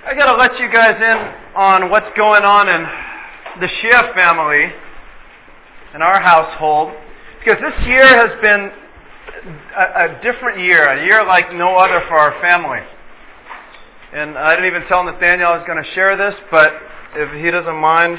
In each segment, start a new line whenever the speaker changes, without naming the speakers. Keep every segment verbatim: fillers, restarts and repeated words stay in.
I gotta let you guys in on what's going on in the Shia family, in our household, because this year has been a, a different year, a year like no other for our family. And I didn't even tell Nathaniel I was going to share this, but if he doesn't mind,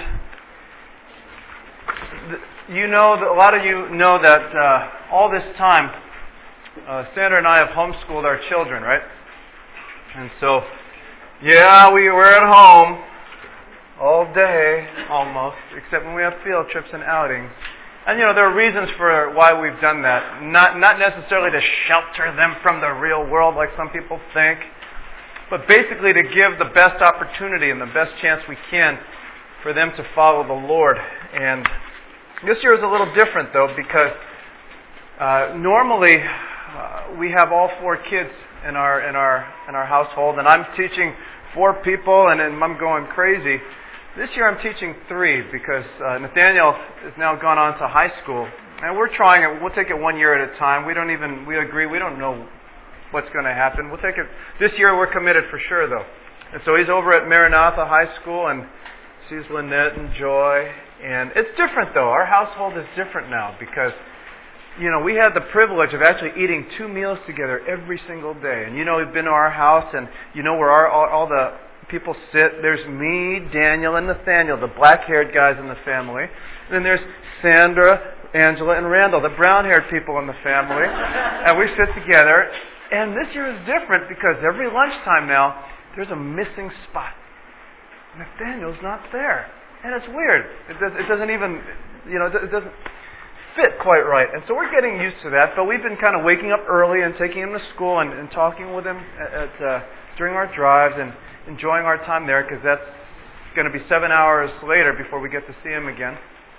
you know, that a lot of you know that uh, all this time, uh, Sandra and I have homeschooled our children, right? And so, yeah, we were at home all day, almost, except when we have field trips and outings. And, you know, there are reasons for why we've done that. Not not necessarily to shelter them from the real world like some people think, but basically to give the best opportunity and the best chance we can for them to follow the Lord. And this year is a little different, though, because uh, normally uh, we have all four kids in our in our in our household, and I'm teaching four people, and then I'm going crazy. This year I'm teaching three because uh, Nathaniel has now gone on to high school, and we're trying it. We'll take it one year at a time. We don't even we agree. We don't know what's going to happen. We'll take it this year. We're committed for sure, though. And so he's over at Maranatha High School and sees Lynette and Joy, and it's different though. Our household is different now because, you know, we had the privilege of actually eating two meals together every single day. And you know, you've been to our house, and you know where our, all, all the people sit. There's me, Daniel, and Nathaniel, the black-haired guys in the family. And then there's Sandra, Angela, and Randall, the brown-haired people in the family. And we sit together. And this year is different because every lunchtime now, there's a missing spot. Nathaniel's not there. And it's weird. It, does, it doesn't even, you know, it doesn't fit quite right. And so we're getting used to that, but we've been kind of waking up early and taking him to school and, and talking with him at, at, uh, during our drives and enjoying our time there, because that's going to be seven hours later before we get to see him again.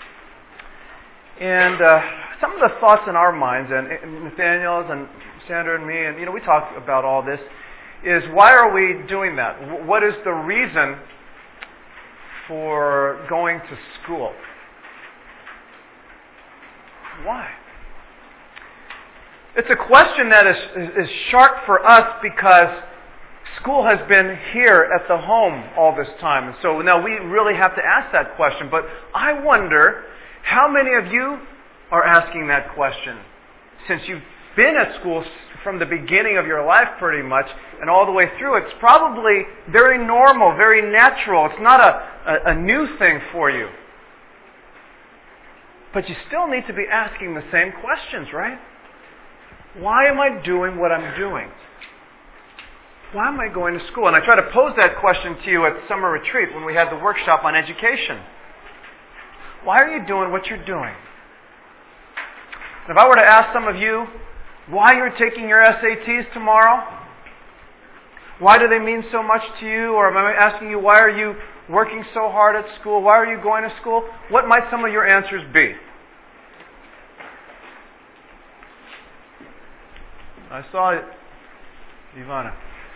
And uh, some of the thoughts in our minds, and, and Nathaniel's and Sandra and me, and you know, we talk about all this, is why are we doing that? What is the reason for going to school? Why? It's a question that is, is sharp for us because school has been here at the home all this time. And so now we really have to ask that question. But I wonder how many of you are asking that question since you've been at school from the beginning of your life pretty much and all the way through. It's probably very normal, very natural. It's not a, a, a new thing for you. But you still need to be asking the same questions, right? Why am I doing what I'm doing? Why am I going to school? And I try to pose that question to you at summer retreat when we had the workshop on education. Why are you doing what you're doing? And if I were to ask some of you why you're taking your S A Ts tomorrow, why do they mean so much to you? Or am I asking you, why are you working so hard at school? Why are you going to school? What might some of your answers be? I saw it. Ivana.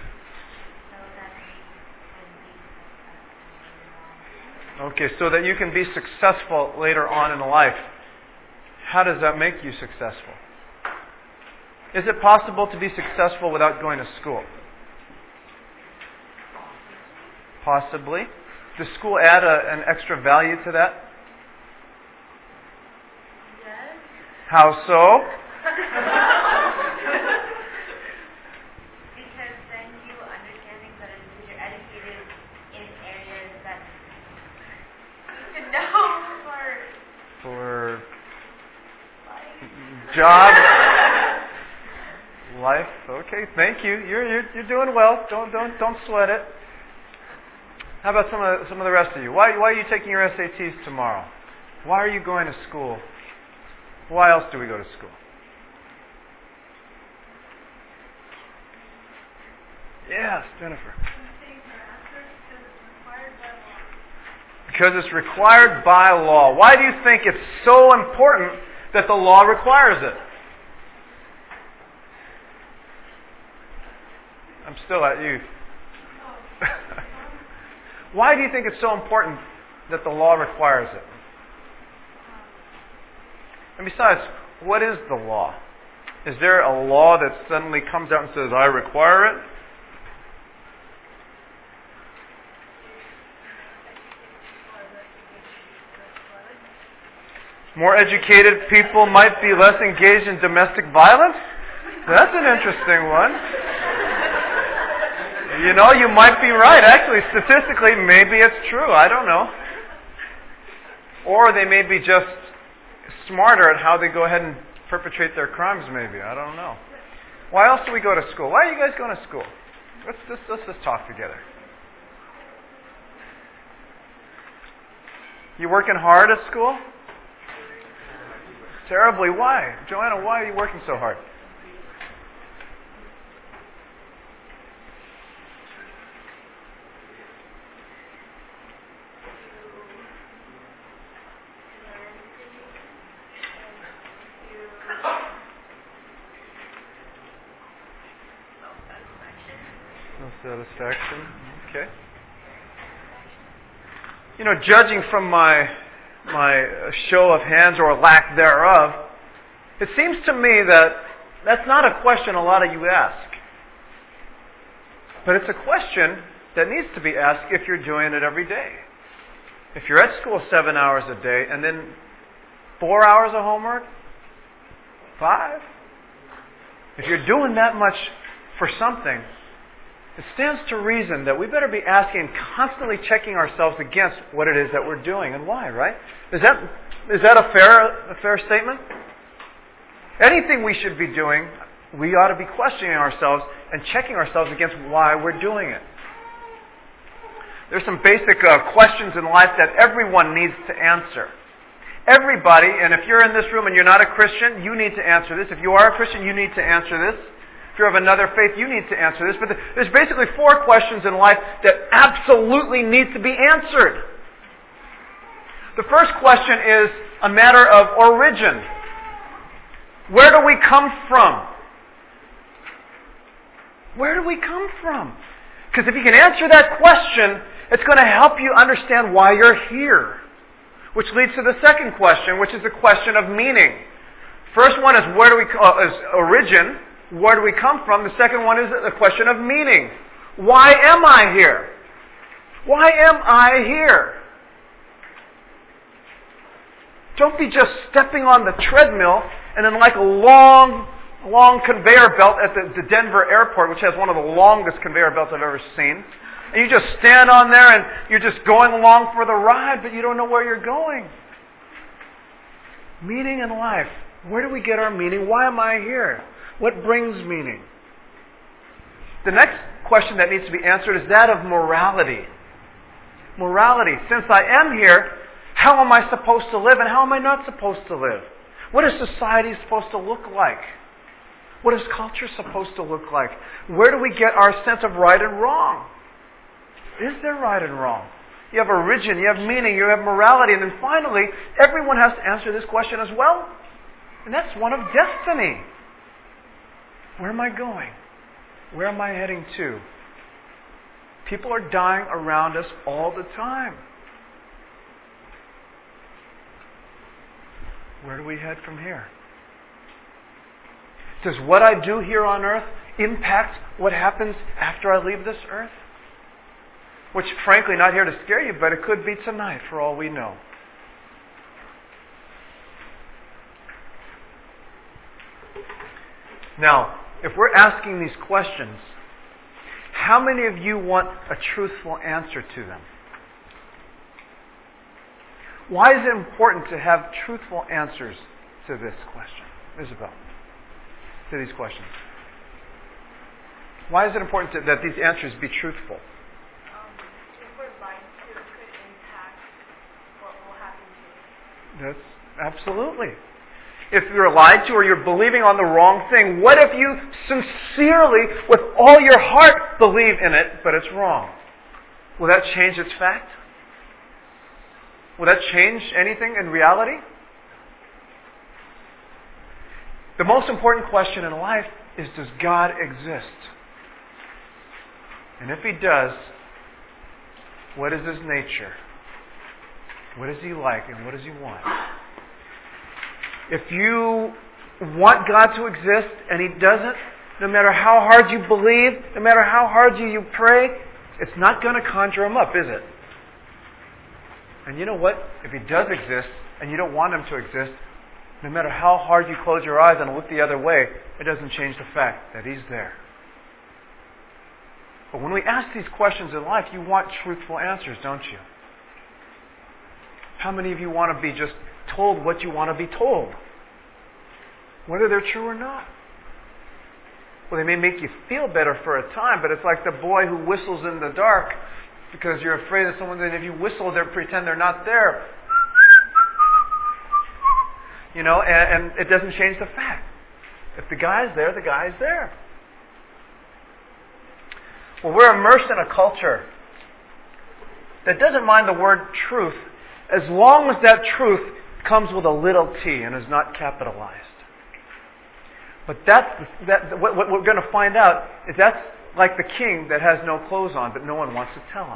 Okay, so that you can be successful later on in life. How does that make you successful? Is it possible to be successful without going to school? Possibly. Does school add a, an extra value to that?
Yes.
How so?
Because then you understanding that you're educated in areas that you should know for
For
life.
job, life. Okay, thank you. You're you're you're doing well. Don't don't don't sweat it. How about some of some of the rest of you? Why why are you taking your S A Ts tomorrow? Why are you going to school? Why else do we go to school? Yes, Jennifer. Because it's required by law. Why do you think it's so important that the law requires it? I'm still at you. Why do you think it's so important that the law requires it? And besides, what is the law? Is there a law that suddenly comes out and says, I require it? More educated people might be less engaged in domestic violence? That's an interesting one. You know, you might be right. Actually, statistically, maybe it's true. I don't know. Or they may be just smarter at how they go ahead and perpetrate their crimes, maybe. I don't know. Why else do we go to school? Why are you guys going to school? Let's just, let's just talk together. You working hard at school? Terribly. Why? Joanna, why are you working so hard? No satisfaction. Okay. You know, judging from my my show of hands or lack thereof, it seems to me that that's not a question a lot of you ask. But it's a question that needs to be asked if you're doing it every day. If you're at school seven hours a day and then four hours of homework, five. If you're doing that much for something, it stands to reason that we better be asking, constantly checking ourselves against what it is that we're doing and why, right? Is that is that a fair a fair statement? Anything we should be doing, we ought to be questioning ourselves and checking ourselves against why we're doing it. There's some basic uh, questions in life that everyone needs to answer. Everybody, and if you're in this room and you're not a Christian, you need to answer this. If you are a Christian, you need to answer this. If you're of another faith, you need to answer this. But there's basically four questions in life that absolutely need to be answered. The first question is a matter of origin. Where do we come from? Where do we come from? Because if you can answer that question, it's going to help you understand why you're here. Which leads to the second question, which is the question of meaning. First one is where do we uh, is origin. Where do we come from? The second one is the question of meaning. Why am I here? Why am I here? Don't be just stepping on the treadmill and then like a long, long conveyor belt at the, the Denver airport, which has one of the longest conveyor belts I've ever seen. And you just stand on there and you're just going along for the ride, but you don't know where you're going. Meaning in life. Where do we get our meaning? Why am I here? What brings meaning? The next question that needs to be answered is that of morality. Morality. Since I am here, how am I supposed to live and how am I not supposed to live? What is society supposed to look like? What is culture supposed to look like? Where do we get our sense of right and wrong? Is there right and wrong? You have origin, you have meaning, you have morality, and then finally, everyone has to answer this question as well. And that's one of destiny. Where am I going? Where am I heading to? People are dying around us all the time. Where do we head from here? Does what I do here on earth impact what happens after I leave this earth? Which, frankly, not here to scare you, but it could be tonight for all we know. Now, if we're asking these questions, how many of you want a truthful answer to them? Why is it important to have truthful answers to this question? Isabel, to these questions. Why is it important to, that these answers be truthful?
Um, if we're lied to, it could impact what will happen to us.
That's absolutely. If you're lied to or you're believing on the wrong thing, what if you sincerely, with all your heart, believe in it, but it's wrong? Will that change its fact? Will that change anything in reality? The most important question in life is, does God exist? And if He does, what is His nature? What is He like and what does He want? If you want God to exist and He doesn't, no matter how hard you believe, no matter how hard you, you pray, it's not going to conjure Him up, is it? And you know what? If He does exist, and you don't want Him to exist, no matter how hard you close your eyes and look the other way, it doesn't change the fact that He's there. But when we ask these questions in life, you want truthful answers, don't you? How many of you want to be just told what you want to be told? Whether they're true or not. Well, they may make you feel better for a time, but it's like the boy who whistles in the dark because you're afraid of someone that if you whistle, they'll pretend they're not there. You know, and, and it doesn't change the fact. If the guy's there, the guy's there. Well, we're immersed in a culture that doesn't mind the word truth as long as that truth comes with a little t and is not capitalized. But that's that. What, what we're going to find out is that's like the king that has no clothes on, but no one wants to tell him.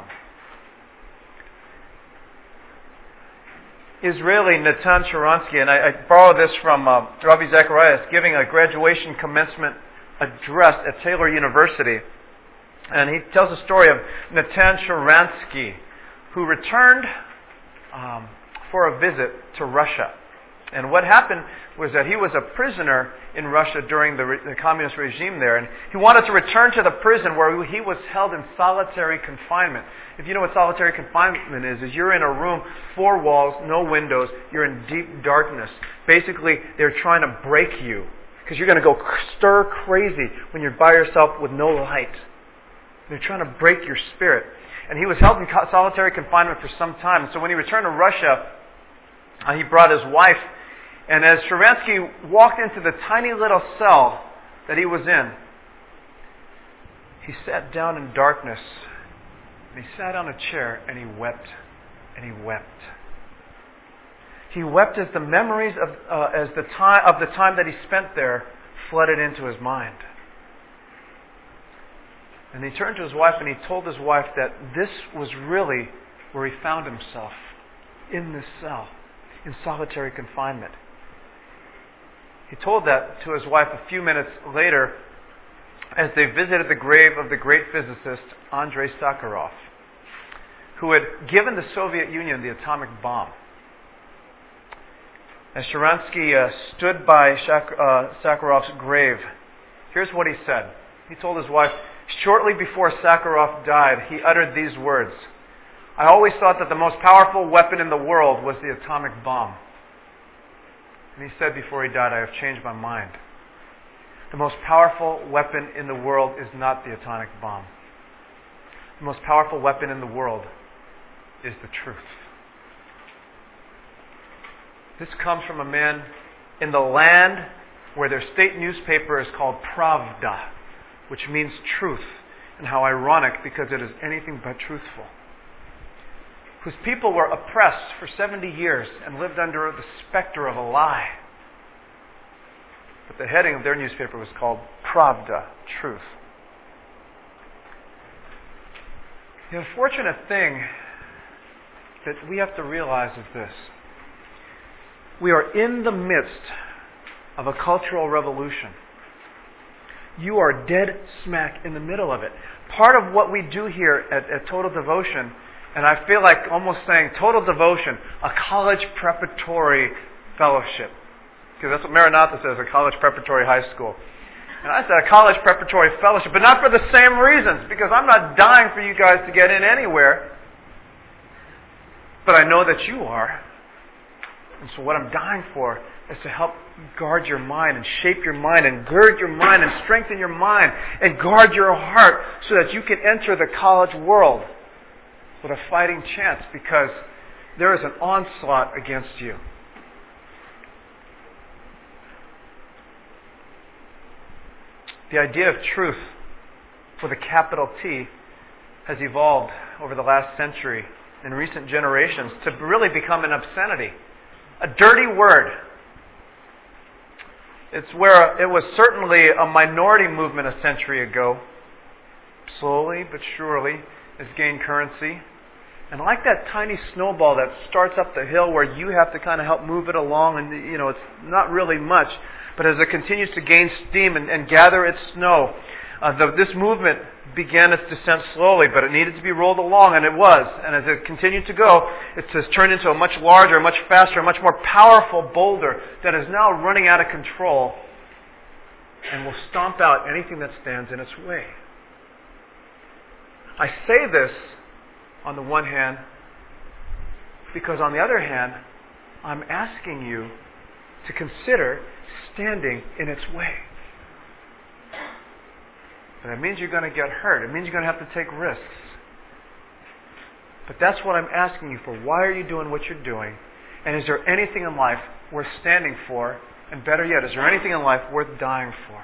Israeli Natan Sharansky, and I, I borrow this from uh, Ravi Zacharias, giving a graduation commencement address at Taylor University. And he tells the story of Natan Sharansky, who returned um, for a visit to Russia. And what happened was that he was a prisoner in Russia during the, re- the communist regime there. And he wanted to return to the prison where he was held in solitary confinement. If you know what solitary confinement is, is you're in a room, four walls, no windows, you're in deep darkness. Basically, they're trying to break you because you're going to go stir crazy when you're by yourself with no light. They're trying to break your spirit. And he was held in solitary confinement for some time. And so when he returned to Russia, uh, he brought his wife. And as Sharansky walked into the tiny little cell that he was in, he sat down in darkness. And he sat on a chair and he wept. And he wept. He wept as the memories of uh, as the time of the time that he spent there flooded into his mind. And he turned to his wife and he told his wife that this was really where he found himself, in this cell, in solitary confinement. He told that to his wife a few minutes later as they visited the grave of the great physicist Andrei Sakharov, who had given the Soviet Union the atomic bomb. As Sharansky uh, stood by Shak- uh, Sakharov's grave, here's what he said. He told his wife, shortly before Sakharov died, he uttered these words, "I always thought that the most powerful weapon in the world was the atomic bomb." And he said before he died, "I have changed my mind. The most powerful weapon in the world is not the atomic bomb. The most powerful weapon in the world is the truth." This comes from a man in the land where their state newspaper is called Pravda, which means truth. And how ironic, because it is anything but truthful. Whose people were oppressed for seventy years and lived under the specter of a lie. But the heading of their newspaper was called Pravda, truth. The unfortunate thing that we have to realize is this. We are in the midst of a cultural revolution. You are dead smack in the middle of it. Part of what we do here at, at Total Devotion, and I feel like almost saying Total Devotion, a college preparatory fellowship. Because that's what Maranatha says, a college preparatory high school. And I said a college preparatory fellowship, but not for the same reasons, because I'm not dying for you guys to get in anywhere. But I know that you are. And so what I'm dying for is to help guard your mind and shape your mind and gird your mind and strengthen your mind and guard your heart so that you can enter the college world with a fighting chance, because there is an onslaught against you. The idea of truth with a capital T has evolved over the last century in recent generations to really become an obscenity. A dirty word. It's where it was certainly a minority movement a century ago. Slowly but surely it's gained currency. And like that tiny snowball that starts up the hill where you have to kind of help move it along, and you know it's not really much, but as it continues to gain steam and, and gather its snow, Uh, the, this movement began its descent slowly, but it needed to be rolled along, and it was. And as it continued to go, it has turned into a much larger, much faster, much more powerful boulder that is now running out of control and will stomp out anything that stands in its way. I say this on the one hand because on the other hand, I'm asking you to consider standing in its way. And that means you're going to get hurt. It means you're going to have to take risks. But that's what I'm asking you for. Why are you doing what you're doing? And is there anything in life worth standing for? And better yet, is there anything in life worth dying for?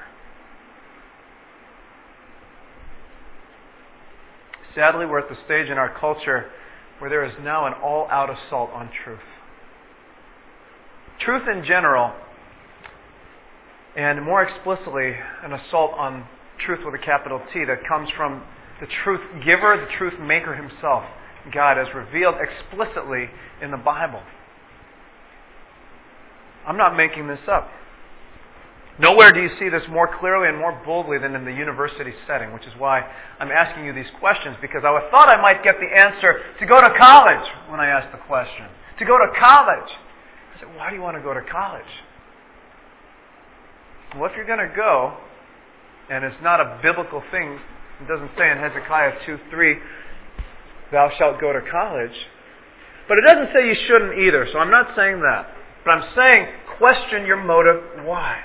Sadly, we're at the stage in our culture where there is now an all-out assault on truth. Truth in general, and more explicitly, an assault on truth with a capital T that comes from the truth giver, the truth maker himself, God, as revealed explicitly in the Bible. I'm not making this up. Nowhere do you see this more clearly and more boldly than in the university setting, which is why I'm asking you these questions, because I thought I might get the answer to go to college when I asked the question. To go to college. I said, why do you want to go to college? Well, if you're going to go, and it's not a biblical thing, it doesn't say in Hezekiah two three, thou shalt go to college. But it doesn't say you shouldn't either, so I'm not saying that. But I'm saying question your motive, why?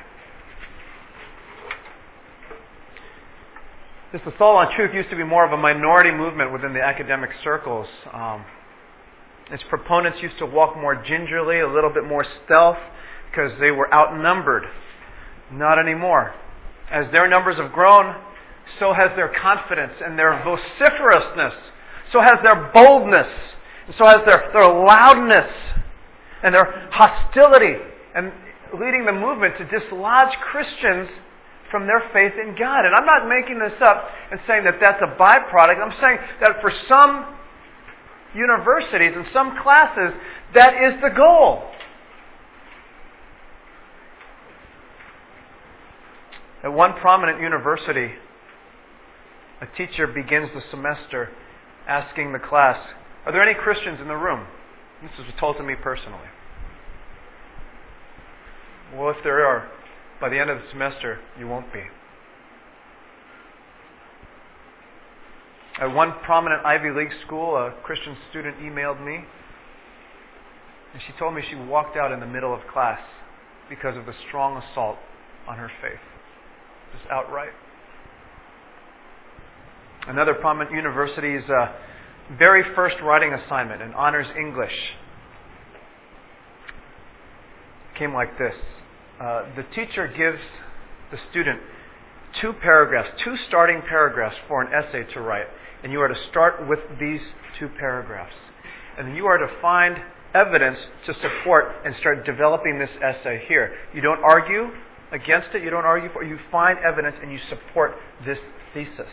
This assault on truth used to be more of a minority movement within the academic circles. Um, its proponents used to walk more gingerly, a little bit more stealth, because they were outnumbered. Not anymore. As their numbers have grown, so has their confidence and their vociferousness. So has their boldness. And so has their, their loudness and their hostility, and leading the movement to dislodge Christians from their faith in God. And I'm not making this up and saying that that's a byproduct. I'm saying that for some universities and some classes, that is the goal. At one prominent university, a teacher begins the semester asking the class, are there any Christians in the room? This was told to me personally. Well, if there are, by the end of the semester, you won't be. At one prominent Ivy League school, a Christian student emailed me, and she told me she walked out in the middle of class because of the strong assault on her faith. Just outright. Another prominent university's uh, very first writing assignment in honors English came like this. Uh, the teacher gives the student two paragraphs, two starting paragraphs for an essay to write. And you are to start with these two paragraphs. And you are to find evidence to support and start developing this essay here. You don't argue against it, you don't argue for it, you find evidence and you support this thesis.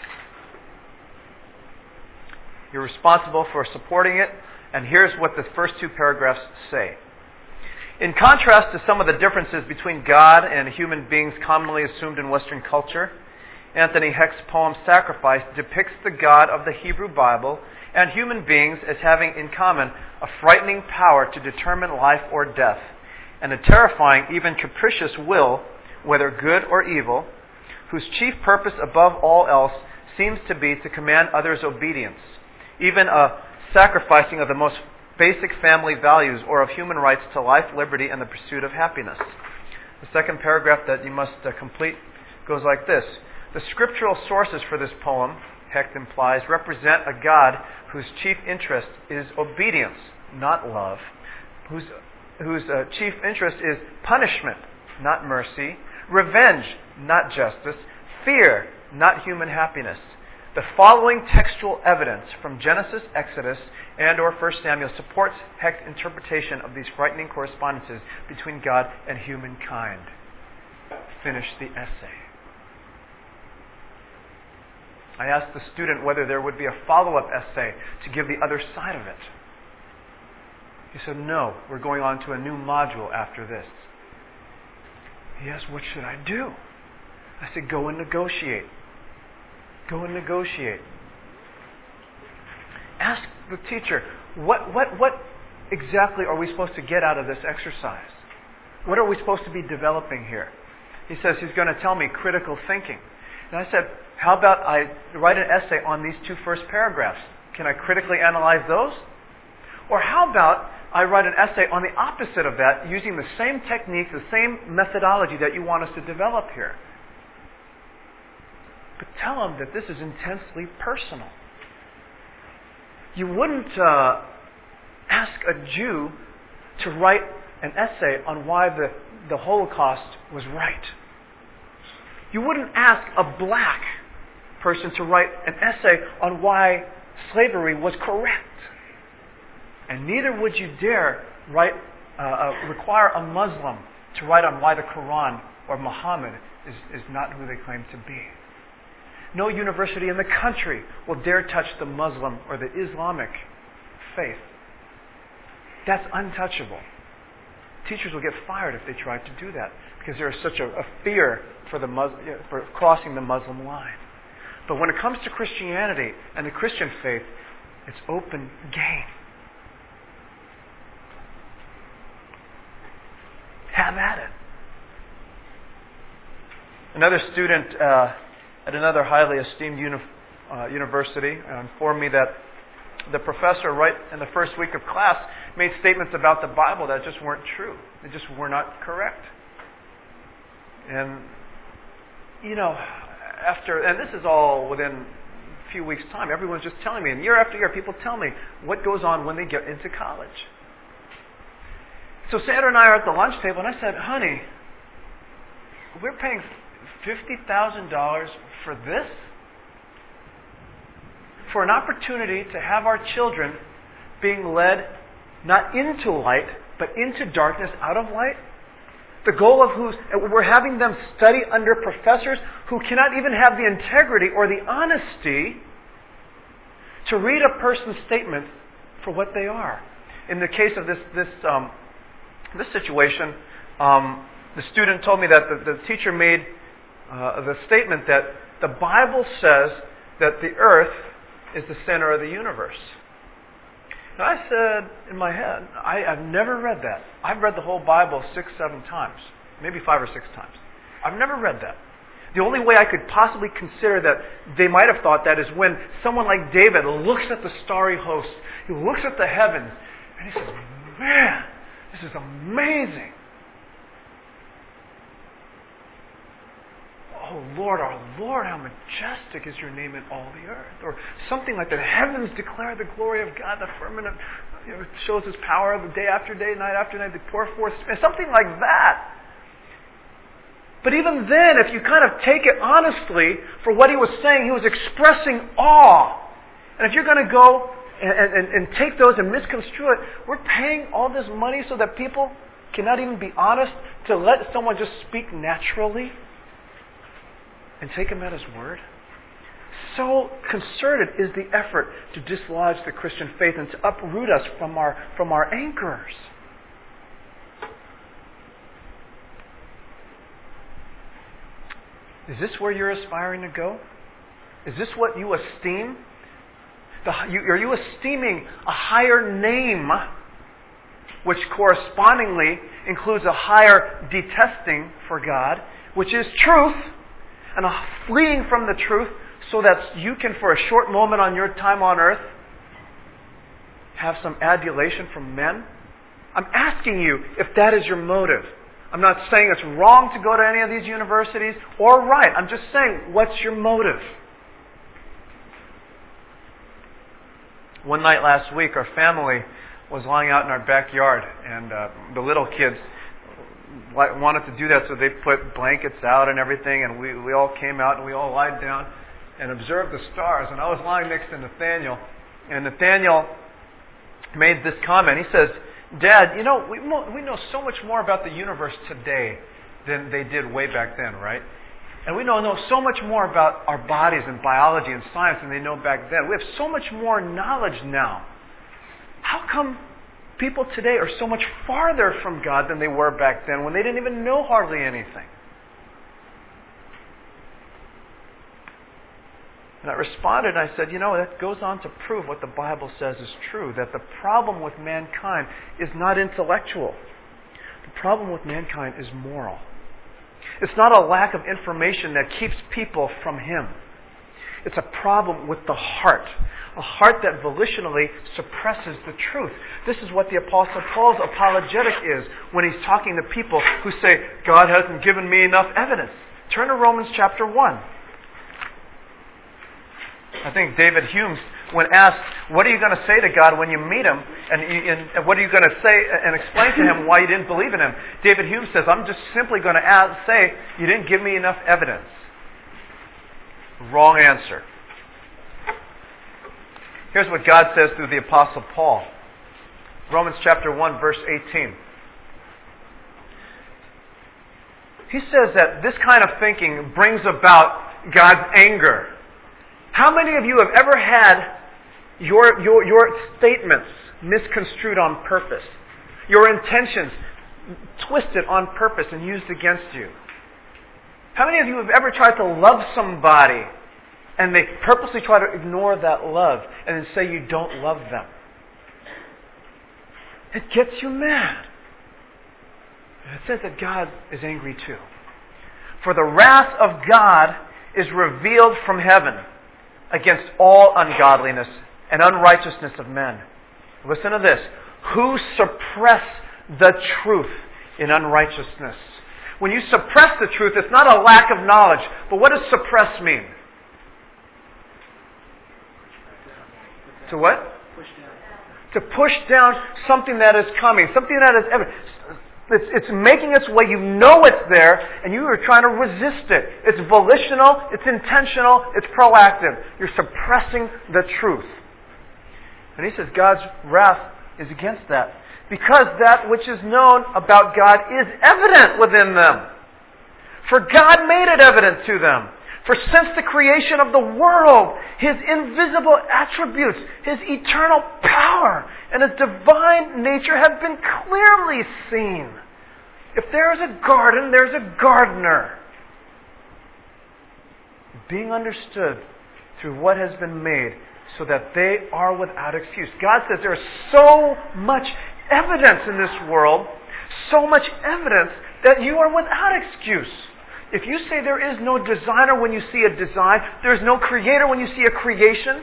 You're responsible for supporting it, and here's what the first two paragraphs say. In contrast to some of the differences between God and human beings commonly assumed in Western culture, Anthony Hecht's poem Sacrifice depicts the God of the Hebrew Bible and human beings as having in common a frightening power to determine life or death, and a terrifying, even capricious will, whether good or evil, whose chief purpose above all else seems to be to command others' obedience, even a sacrificing of the most basic family values or of human rights to life, liberty, and the pursuit of happiness. The second paragraph that you must uh, complete goes like this. The scriptural sources for this poem, Hecht implies, represent a God whose chief interest is obedience, not love, whose, whose uh, chief interest is punishment, not mercy, revenge, not justice, fear, not human happiness. The following textual evidence from Genesis, Exodus, and or First Samuel supports Hecht's interpretation of these frightening correspondences between God and humankind. Finish the essay. I asked the student whether there would be a follow-up essay to give the other side of it. He said, no, we're going on to a new module after this. He asked, what should I do? I said, go and negotiate. Go and negotiate. Ask the teacher, what, what, what exactly are we supposed to get out of this exercise? What are we supposed to be developing here? He says he's going to tell me critical thinking. And I said, how about I write an essay on these two first paragraphs? Can I critically analyze those? Or how about I write an essay on the opposite of that using the same techniques, the same methodology that you want us to develop here? But tell them that this is intensely personal. You wouldn't uh, ask a Jew to write an essay on why the, the Holocaust was right. You wouldn't ask a black person to write an essay on why slavery was correct. And neither would you dare write, uh, uh, require a Muslim to write on why the Quran or Muhammad is, is not who they claim to be. No university in the country will dare touch the Muslim or the Islamic faith. That's untouchable. Teachers will get fired if they try to do that because there is such a, a fear for the Mus- for crossing the Muslim line. But when it comes to Christianity and the Christian faith, it's open game. Have at it. Another student uh, at another highly esteemed uni- uh, university informed me that the professor, right in the first week of class, made statements about the Bible that just weren't true. They just were not correct. And, you know, after, and this is all within a few weeks' time, everyone's just telling me, and year after year, people tell me what goes on when they get into college. So Sandra and I are at the lunch table, and I said, honey, we're paying fifty thousand dollars for this? For an opportunity to have our children being led not into light, but into darkness, out of light? The goal of who's, we're having them study under professors who cannot even have the integrity or the honesty to read a person's statement for what they are. In the case of this this um, this situation, um, the student told me that the, the teacher made uh, the statement that the Bible says that the earth is the center of the universe. And I said in my head, I, I've never read that. I've read the whole Bible six, seven times. Maybe five or six times. I've never read that. The only way I could possibly consider that they might have thought that is when someone like David looks at the starry host. He looks at the heavens and he says, man, this is amazing. Oh Lord, our Lord, how majestic is your name in all the earth. Or something like that. Heavens declare the glory of God. The firmament, you know, shows His power the day after day, night after night. They pour forth. Something like that. But even then, if you kind of take it honestly for what he was saying, he was expressing awe. And if you're going to go and, and, and take those and misconstrue it, we're paying all this money so that people cannot even be honest to let someone just speak naturally and take him at his word. So concerted is the effort to dislodge the Christian faith and to uproot us from our from our anchors. Is this where you're aspiring to go? Is this what you esteem? The, you, are you esteeming a higher name, which correspondingly includes a higher detesting for God, which is truth, and a fleeing from the truth so that you can, for a short moment on your time on earth, have some adulation from men? I'm asking you if that is your motive. I'm not saying it's wrong to go to any of these universities or right. I'm just saying, what's your motive? One night last week, our family was lying out in our backyard, and uh, the little kids wanted to do that, so they put blankets out and everything, and we, we all came out and we all lied down and observed the stars. And I was lying next to Nathaniel, and Nathaniel made this comment. He says, Dad, you know, we we know so much more about the universe today than they did way back then, right? And we know, know so much more about our bodies and biology and science than they know back then. We have so much more knowledge now. How come people today are so much farther from God than they were back then when they didn't even know hardly anything? And I responded and I said, you know, that goes on to prove what the Bible says is true, that the problem with mankind is not intellectual. The problem with mankind is moral. It's not a lack of information that keeps people from Him. It's a problem with the heart. A heart that volitionally suppresses the truth. This is what the Apostle Paul's apologetic is when he's talking to people who say, God hasn't given me enough evidence. Turn to Romans chapter one. I think David Hume, when asked, what are you going to say to God when you meet Him? And, and what are you going to say and explain to Him why you didn't believe in Him? David Hume says, I'm just simply going to ask, say, you didn't give me enough evidence. Wrong answer. Here's what God says through the Apostle Paul. Romans chapter one, verse eighteen. He says that this kind of thinking brings about God's anger. How many of you have ever had your, your, your statements misconstrued on purpose? Your intentions twisted on purpose and used against you? How many of you have ever tried to love somebody and they purposely try to ignore that love and then say you don't love them? It gets you mad. And it says that God is angry too. For the wrath of God is revealed from heaven against all ungodliness and unrighteousness of men. Listen to this. Who suppress the truth in unrighteousness. When you suppress the truth, it's not a lack of knowledge. But what does suppress mean? To what?
Push down.
To push down something that is coming. Something that is ever. It's, it's making its way. You know it's there, and you are trying to resist it. It's volitional, it's intentional, it's proactive. You're suppressing the truth. And he says God's wrath is against that. Because that which is known about God is evident within them. For God made it evident to them. For since the creation of the world, His invisible attributes, His eternal power, and His divine nature have been clearly seen. If there is a garden, there's a gardener. Being understood through what has been made so that they are without excuse. God says there is so much evidence in this world, so much evidence that you are without excuse. If you say there is no designer when you see a design, there is no creator when you see a creation,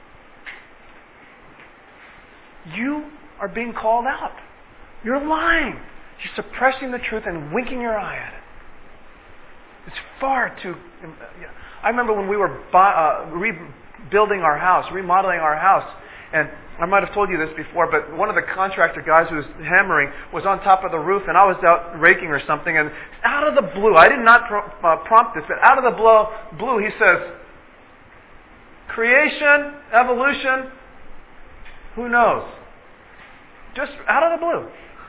you are being called out. You're lying. You're suppressing the truth and winking your eye at it. It's far too... I remember when we were uh, rebuilding our house, remodeling our house, and I might have told you this before, but one of the contractor guys who was hammering was on top of the roof, and I was out raking or something, and out of the blue, I did not pro- uh, prompt this, but out of the blue, blue, he says, creation, evolution, who knows? Just out of the blue.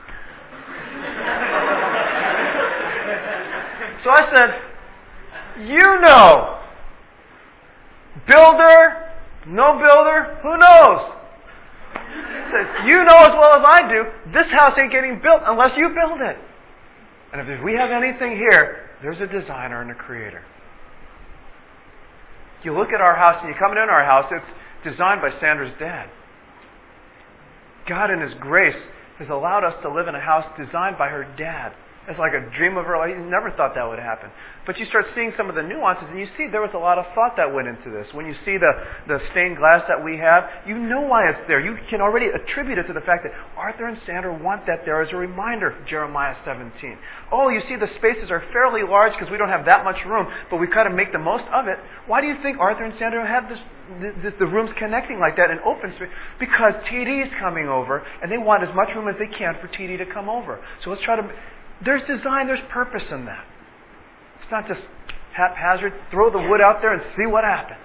So I said, you know. Builder, no builder, who knows? He says, you know as well as I do, this house ain't getting built unless you build it. And if we have anything here, there's a designer and a creator. You look at our house and you come into our house, it's designed by Sandra's dad. God in His grace has allowed us to live in a house designed by her dad. It's like a dream of her life. You never thought that would happen. But you start seeing some of the nuances, and you see there was a lot of thought that went into this. When you see the, the stained glass that we have, you know why it's there. You can already attribute it to the fact that Arthur and Sandra want that there as a reminder, Jeremiah seventeen. Oh, you see the spaces are fairly large because we don't have that much room, but we kind of make the most of it. Why do you think Arthur and Sandra have this, this the rooms connecting like that in open space? Because T D is coming over, and they want as much room as they can for T D to come over. So let's try to... There's design, there's purpose in that. It's not just haphazard, throw the wood out there and see what happens.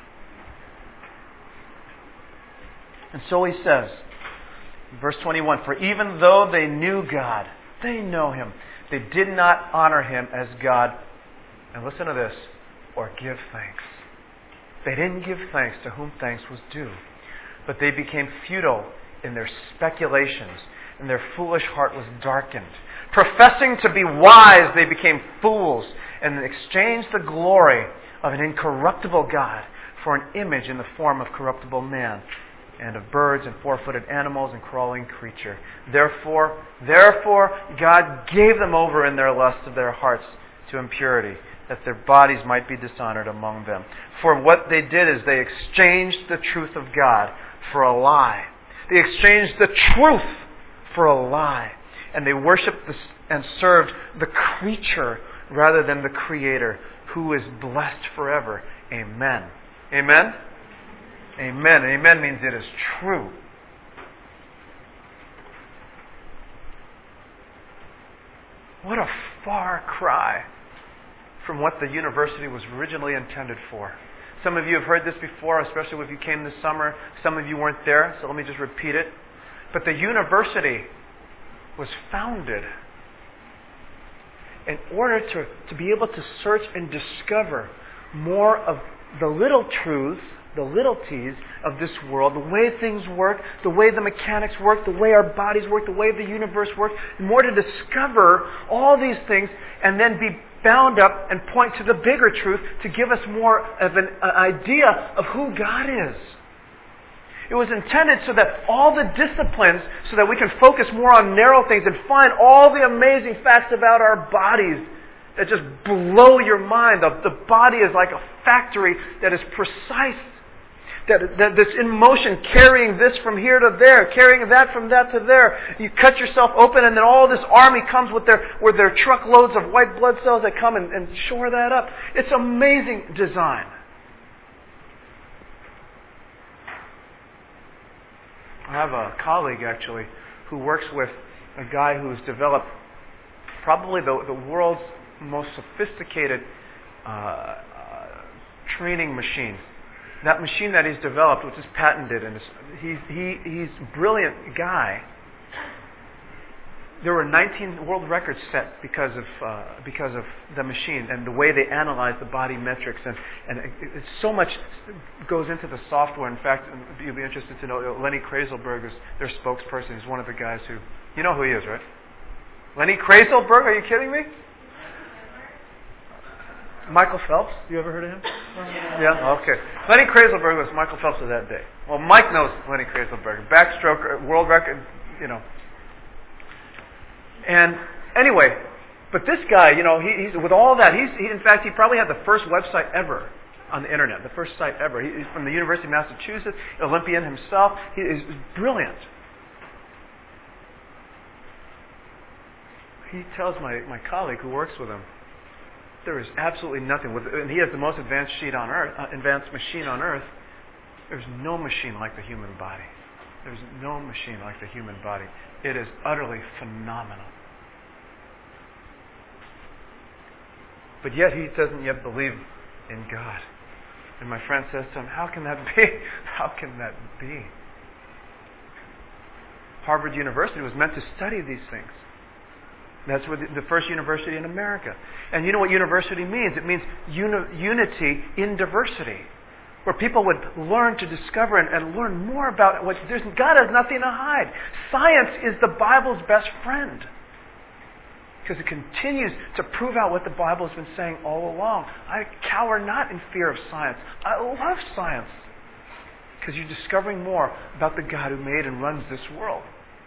And so he says, verse twenty-one, for even though they knew God, they know Him, they did not honor Him as God, and listen to this, or give thanks. They didn't give thanks to whom thanks was due, but they became futile in their speculations, and their foolish heart was darkened. Professing to be wise, they became fools and exchanged the glory of an incorruptible God for an image in the form of corruptible man, and of birds and four-footed animals and crawling creature. Therefore, therefore, God gave them over in their lust of their hearts to impurity, that their bodies might be dishonored among them. For what they did is they exchanged the truth of God for a lie. They exchanged the truth for a lie. And they worshipped the, and served the creature rather than the Creator, who is blessed forever. Amen. Amen? Amen. Amen means it is true. What a far cry from what the university was originally intended for. Some of you have heard this before, especially if you came this summer. Some of you weren't there, so let me just repeat it. But the university was founded in order to, to be able to search and discover more of the little truths, the little T's of this world, the way things work, the way the mechanics work, the way our bodies work, the way the universe works, more to discover all these things and then be bound up and point to the bigger truth to give us more of an, an idea of who God is. It was intended so that all the disciplines, so that we can focus more on narrow things and find all the amazing facts about our bodies that just blow your mind. The, the body is like a factory that is precise, that, that that's in motion, carrying this from here to there, carrying that from that to there. You cut yourself open, and then all this army comes with their with their truckloads of white blood cells that come and, and shore that up. It's amazing design. I have a colleague, actually, who works with a guy who's developed probably the, the world's most sophisticated uh, uh, training machine. That machine that he's developed, which is patented, and he's he, he's a brilliant guy. There were nineteen world records set because of uh, because of the machine and the way they analyze the body metrics, and and it, it's so much goes into the software. In fact, you'll be interested to know Lenny Kreiselberg is their spokesperson. He's one of the guys who, you know who he is, right? Lenny Kreiselberg? Are you kidding me? Michael Phelps? You ever heard of him? Yeah. Okay. Lenny Kreiselberg was Michael Phelps of that day. Well, Mike knows Lenny Kreiselberg, backstroke world record, you know. And anyway, but this guy, you know, he, he's with all that. He's he, in fact, he probably had the first website ever on the internet, the first site ever. He, he's from the University of Massachusetts, Olympian himself. He is brilliant. He tells my, my colleague who works with him, there is absolutely nothing with, and he has the most advanced sheet on earth, uh, advanced machine on earth. There's no machine like the human body. There's no machine like the human body. It is utterly phenomenal. But yet he doesn't yet believe in God. And my friend says to him, how can that be? How can that be? Harvard University was meant to study these things. That's what the first university in America. And you know what university means? It means uni- unity in diversity. Where people would learn to discover and, and learn more about what there's, God has nothing to hide. Science is the Bible's best friend. Because it continues to prove out what the Bible has been saying all along. I cower not in fear of science. I love science. Because you're discovering more about the God who made and runs this world.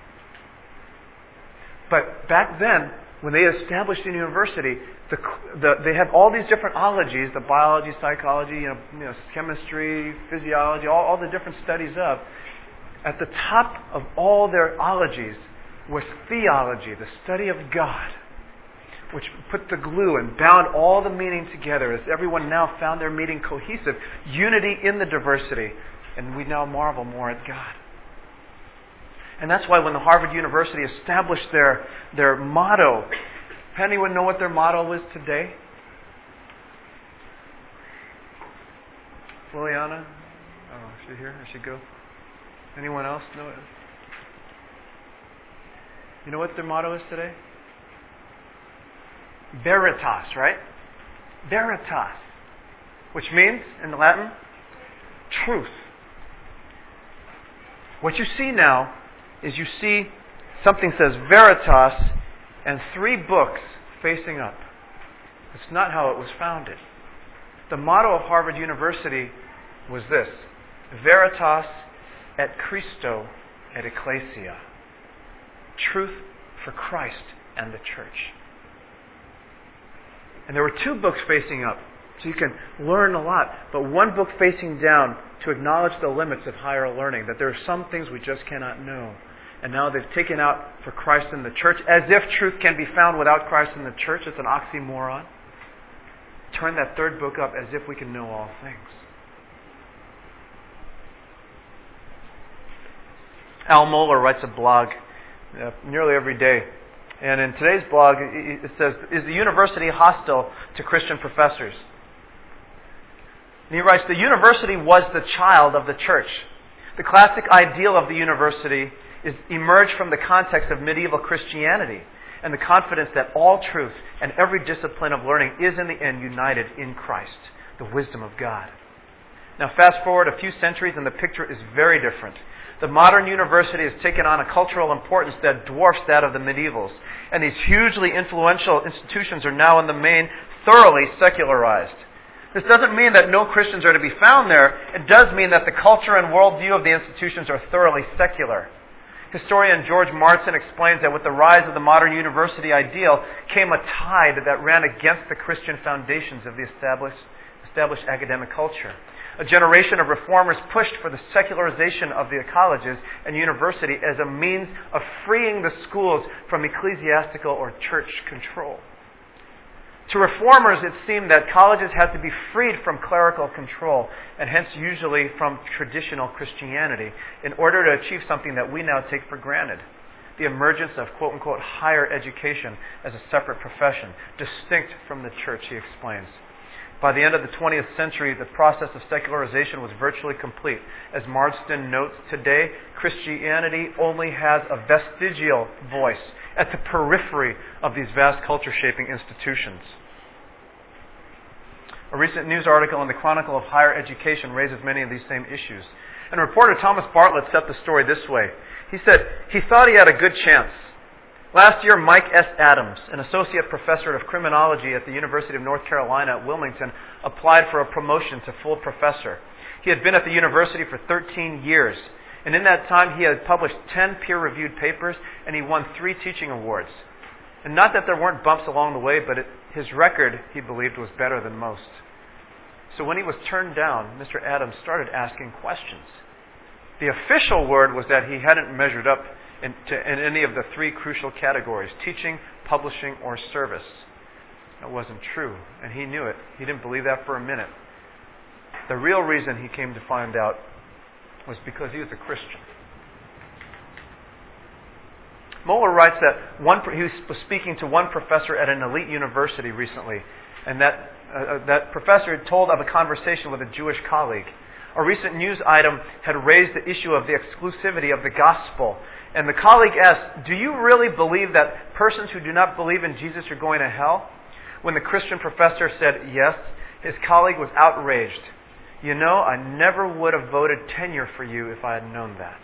But back then, when they established the university, the, the, they had all these different ologies, the biology, psychology, you know, you know, chemistry, physiology, all, all the different studies of. At the top of all their ologies was theology, the study of God, which put the glue and bound all the meaning together as everyone now found their meaning cohesive, unity in the diversity. And we now marvel more at God. And that's why when the Harvard University established their, their motto, anyone know what their motto is today? Liliana? Oh, is she here? Is she go? Anyone else know it? You know what their motto is today? Veritas, right? Veritas. Which means, in Latin, truth. What you see now is you see something says Veritas and three books facing up. It's not how it was founded. The motto of Harvard University was this: Veritas et Christo et Ecclesia. Truth for Christ and the church. And there were two books facing up, so you can learn a lot, but one book facing down to acknowledge the limits of higher learning, that there are some things we just cannot know. And now they've taken out for Christ and the church, as if truth can be found without Christ and the church. It's an oxymoron. Turn that third book up, as if we can know all things. Al Mohler writes a blog uh, nearly every day. And in today's blog, it says, "Is the university hostile to Christian professors?" And he writes, "The university was the child of the church. The classic ideal of the university is emerged from the context of medieval Christianity and the confidence that all truth and every discipline of learning is in the end united in Christ, the wisdom of God." Now fast forward a few centuries and the picture is very different. The modern university has taken on a cultural importance that dwarfs that of the medievals. And these hugely influential institutions are now in the main thoroughly secularized. This doesn't mean that no Christians are to be found there. It does mean that the culture and worldview of the institutions are thoroughly secular. Historian George Martin explains that with the rise of the modern university ideal came a tide that ran against the Christian foundations of the established, established academic culture. A generation of reformers pushed for the secularization of the colleges and university as a means of freeing the schools from ecclesiastical or church control. To reformers, it seemed that colleges had to be freed from clerical control, and hence usually from traditional Christianity, in order to achieve something that we now take for granted: the emergence of quote-unquote higher education as a separate profession, distinct from the church, he explains. By the end of the twentieth century, the process of secularization was virtually complete. As Marsden notes, today, Christianity only has a vestigial voice at the periphery of these vast culture-shaping institutions. A recent news article in the Chronicle of Higher Education raises many of these same issues. And reporter Thomas Bartlett set the story this way. He said he thought he had a good chance. Last year, Mike S. Adams, an associate professor of criminology at the University of North Carolina at Wilmington, applied for a promotion to full professor. He had been at the university for thirteen years, and in that time he had published ten peer-reviewed papers, and he won three teaching awards. And not that there weren't bumps along the way, but it, his record, he believed, was better than most. So when he was turned down, Mister Adams started asking questions. The official word was that he hadn't measured up In, to, in any of the three crucial categories: teaching, publishing, or service. That wasn't true, and he knew it. He didn't believe that for a minute. The real reason he came to find out was because he was a Christian. Mohler writes that one, he was speaking to one professor at an elite university recently, and that, uh, that professor had told of a conversation with a Jewish colleague. A recent news item had raised the issue of the exclusivity of the gospel. And the colleague asked, "Do you really believe that persons who do not believe in Jesus are going to hell?" When the Christian professor said yes, his colleague was outraged. "You know, I never would have voted tenure for you if I had known that."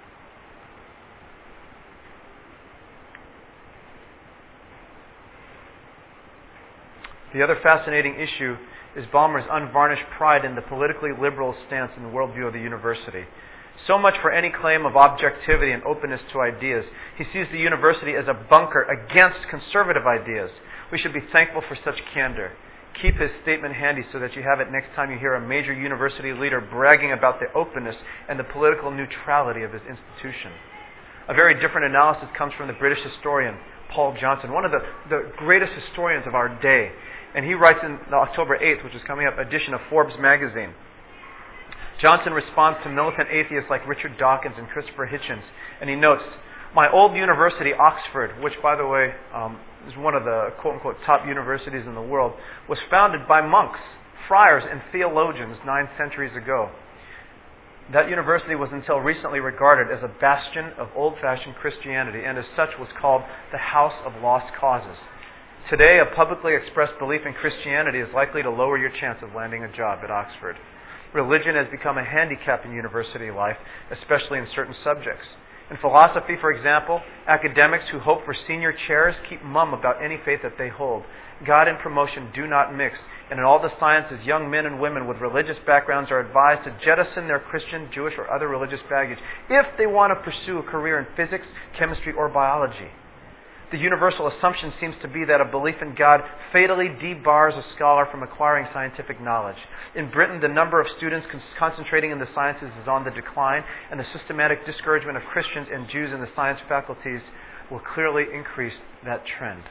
The other fascinating issue is Ballmer's unvarnished pride in the politically liberal stance in the worldview of the university. So much for any claim of objectivity and openness to ideas. He sees the university as a bunker against conservative ideas. We should be thankful for such candor. Keep his statement handy so that you have it next time you hear a major university leader bragging about the openness and the political neutrality of his institution. A very different analysis comes from the British historian Paul Johnson, one of the, the greatest historians of our day. And he writes in the October eighth, which is coming up, edition of Forbes magazine. Johnson responds to militant atheists like Richard Dawkins and Christopher Hitchens, and he notes, "My old university, Oxford," which, by the way, um, is one of the quote-unquote top universities in the world, was founded by monks, friars, and theologians nine centuries ago. That university was until recently regarded as a bastion of old-fashioned Christianity, and as such was called the House of Lost Causes. Today, a publicly expressed belief in Christianity is likely to lower your chance of landing a job at Oxford. Religion has become a handicap in university life, especially in certain subjects. In philosophy, for example, academics who hope for senior chairs keep mum about any faith that they hold. God and promotion do not mix. And in all the sciences, young men and women with religious backgrounds are advised to jettison their Christian, Jewish, or other religious baggage if they want to pursue a career in physics, chemistry, or biology. The universal assumption seems to be that a belief in God fatally debars a scholar from acquiring scientific knowledge. In Britain, the number of students concentrating in the sciences is on the decline, and the systematic discouragement of Christians and Jews in the science faculties will clearly increase that trend.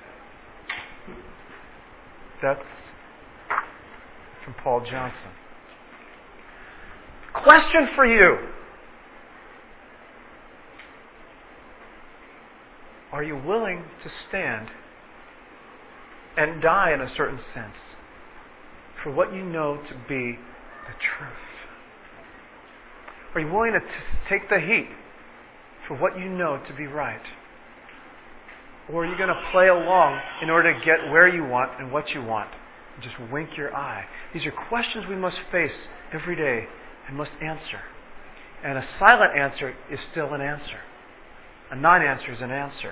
That's from Paul Johnson. Question for you. Are you willing to stand and die in a certain sense for what you know to be the truth? Are you willing to t- take the heat for what you know to be right? Or are you going to play along in order to get where you want and what you want? And just wink your eye. These are questions we must face every day and must answer. And a silent answer is still an answer. A non-answer is an answer.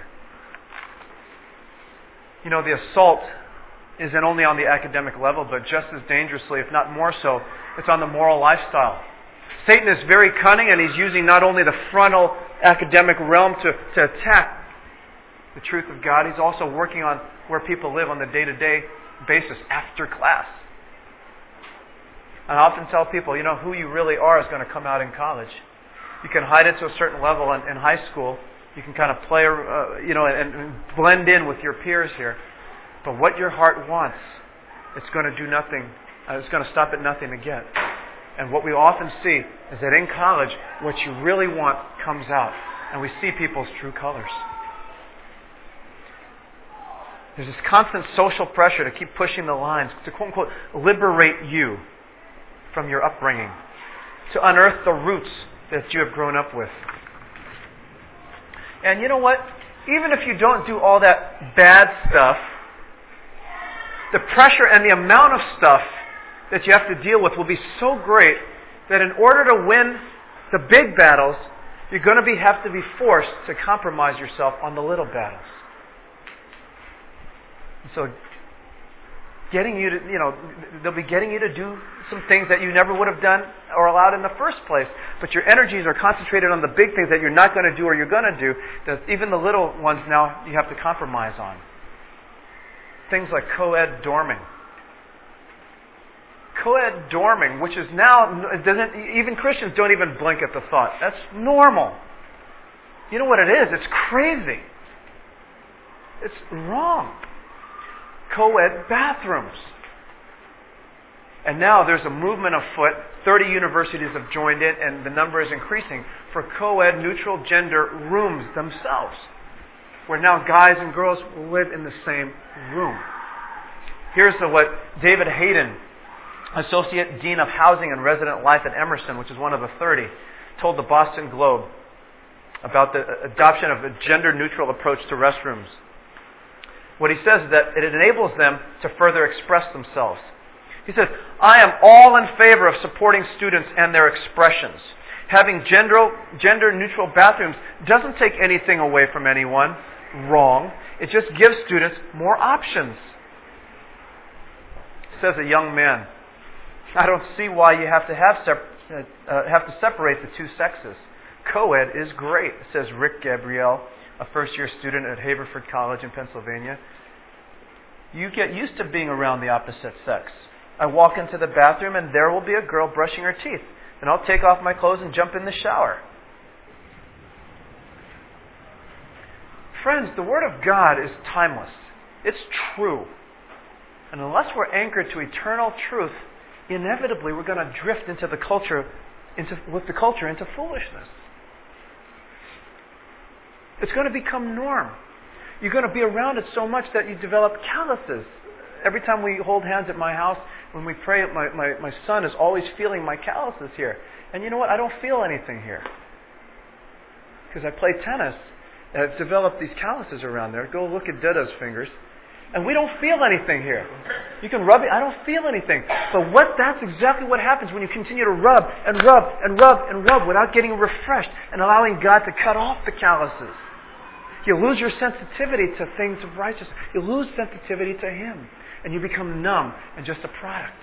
You know, the assault isn't only on the academic level, but just as dangerously, if not more so, it's on the moral lifestyle. Satan is very cunning, and he's using not only the frontal academic realm to, to attack the truth of God, he's also working on where people live on the day-to-day basis after class. I often tell people, you know, who you really are is going to come out in college. You can hide it to a certain level in, in high school. You can kind of play, uh, you know, and, and blend in with your peers here. But what your heart wants, it's going to do nothing. Uh, it's going to stop at nothing to get. And what we often see is that in college, what you really want comes out. And we see people's true colors. There's this constant social pressure to keep pushing the lines, to quote-unquote liberate you from your upbringing, to unearth the roots that you have grown up with. And you know what? Even if you don't do all that bad stuff, the pressure and the amount of stuff that you have to deal with will be so great that in order to win the big battles, you're going to be, have to be forced to compromise yourself on the little battles. So, getting you to, you know, they'll be getting you to do some things that you never would have done or allowed in the first place. But your energies are concentrated on the big things that you're not going to do or you're going to do. That even the little ones now you have to compromise on. Things like co-ed dorming. Co-ed dorming, which is now, doesn't even Christians don't even blink at the thought. That's normal. You know what it is? It's crazy. It's wrong. Co-ed bathrooms. And now there's a movement afoot. thirty universities have joined in, and the number is increasing, for co-ed neutral gender rooms themselves, where now guys and girls will live in the same room. Here's the, what David Hayden, Associate Dean of Housing and Resident Life at Emerson, which is one of the thirty, told the Boston Globe about the adoption of a gender-neutral approach to restrooms. What he says is that it enables them to further express themselves. He says, I am all in favor of supporting students and their expressions. Having gender, gender-neutral bathrooms doesn't take anything away from anyone. Wrong. It just gives students more options. Says a young man, I don't see why you have to have, sep- uh, have to separate the two sexes. Co-ed is great, says Rick Gabrielle, a first-year student at Haverford College in Pennsylvania. You get used to being around the opposite sex. I walk into the bathroom and there will be a girl brushing her teeth. And I'll take off my clothes and jump in the shower. Friends, the Word of God is timeless. It's true. And unless we're anchored to eternal truth, inevitably we're going to drift into the culture, into, with the culture into foolishness. It's going to become norm. You're going to be around it so much that you develop calluses. Every time we hold hands at my house, when we pray, my, my, my son is always feeling my calluses here. And you know what? I don't feel anything here. Because I play tennis, and I've developed these calluses around there. Go look at Dada's fingers. And we don't feel anything here. You can rub it, I don't feel anything. But what that's exactly what happens when you continue to rub and rub and rub and rub without getting refreshed and allowing God to cut off the calluses. You lose your sensitivity to things of righteousness. You lose sensitivity to Him. And you become numb and just a product.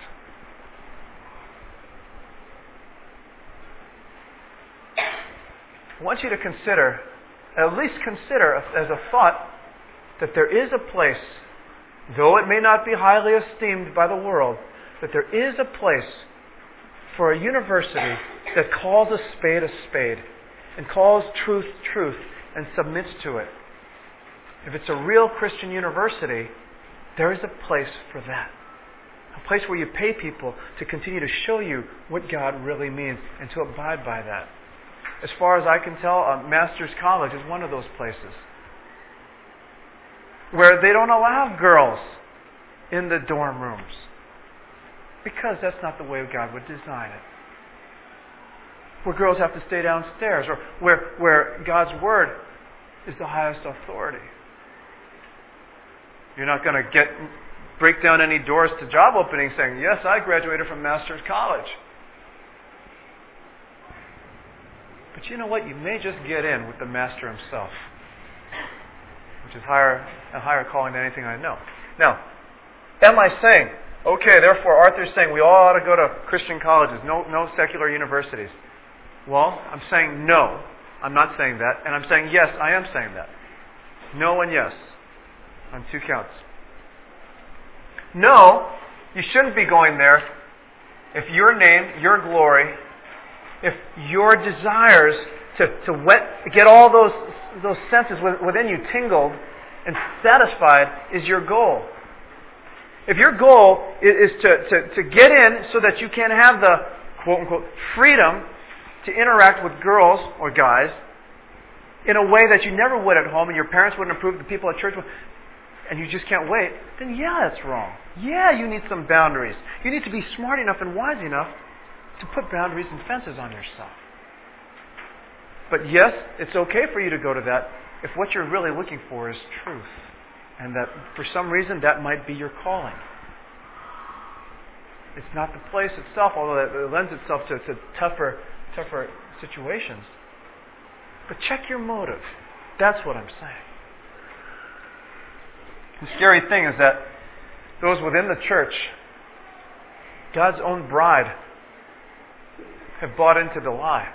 I want you to consider, at least consider as a thought, that there is a place, though it may not be highly esteemed by the world, that there is a place for a university that calls a spade a spade and calls truth truth and submits to it. If it's a real Christian university, there is a place for that. A place where you pay people to continue to show you what God really means and to abide by that. As far as I can tell, a master's college is one of those places where they don't allow girls in the dorm rooms because that's not the way God would design it. Where girls have to stay downstairs, or where, where God's Word is the highest authority. You're not going to get break down any doors to job openings saying, yes, I graduated from master's college. But you know what? You may just get in with the Master Himself, which is higher, a higher calling than anything I know. Now, am I saying, okay, therefore Arthur's saying we all ought to go to Christian colleges, no, no secular universities? Well, I'm saying no. I'm not saying that. And I'm saying yes, I am saying that. No and yes. On two counts. No, you shouldn't be going there if your name, your glory, if your desires to, to wet, get all those those senses within you tingled and satisfied is your goal. If your goal is to, to, to get in so that you can have the quote-unquote freedom to interact with girls or guys in a way that you never would at home and your parents wouldn't approve, the people at church would, and you just can't wait, then yeah, that's wrong. Yeah, you need some boundaries. You need to be smart enough and wise enough to put boundaries and fences on yourself. But yes, it's okay for you to go to that if what you're really looking for is truth. And that for some reason that might be your calling. It's not the place itself, although it lends itself to, to tougher, tougher situations. But check your motive. That's what I'm saying. The scary thing is that those within the church, God's own bride, have bought into the lie.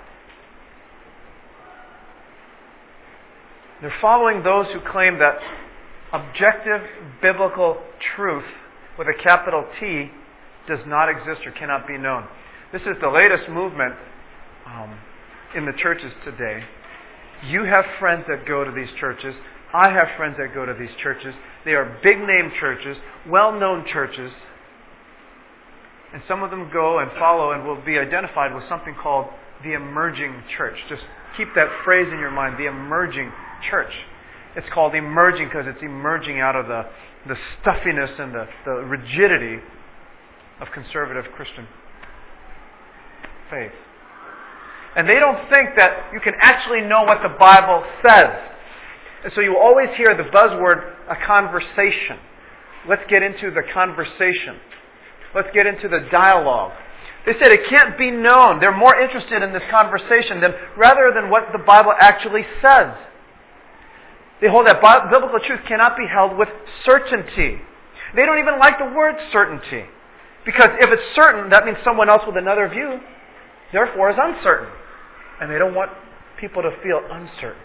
They're following those who claim that objective biblical truth with a capital T does not exist or cannot be known. This is the latest movement um, in the churches today. You have friends that go to these churches. I have friends that go to these churches. They are big-name churches, well-known churches. And some of them go and follow and will be identified with something called the emerging church. Just keep that phrase in your mind, the emerging church. It's called emerging because it's emerging out of the, the stuffiness and the, the rigidity of conservative Christian faith. And they don't think that you can actually know what the Bible says. And so you always hear the buzzword, a conversation. Let's get into the conversation. Let's get into the dialogue. They said it can't be known. They're more interested in this conversation than rather than what the Bible actually says. They hold that biblical truth cannot be held with certainty. They don't even like the word certainty. Because if it's certain, that means someone else with another view, therefore, is uncertain. And they don't want people to feel uncertain.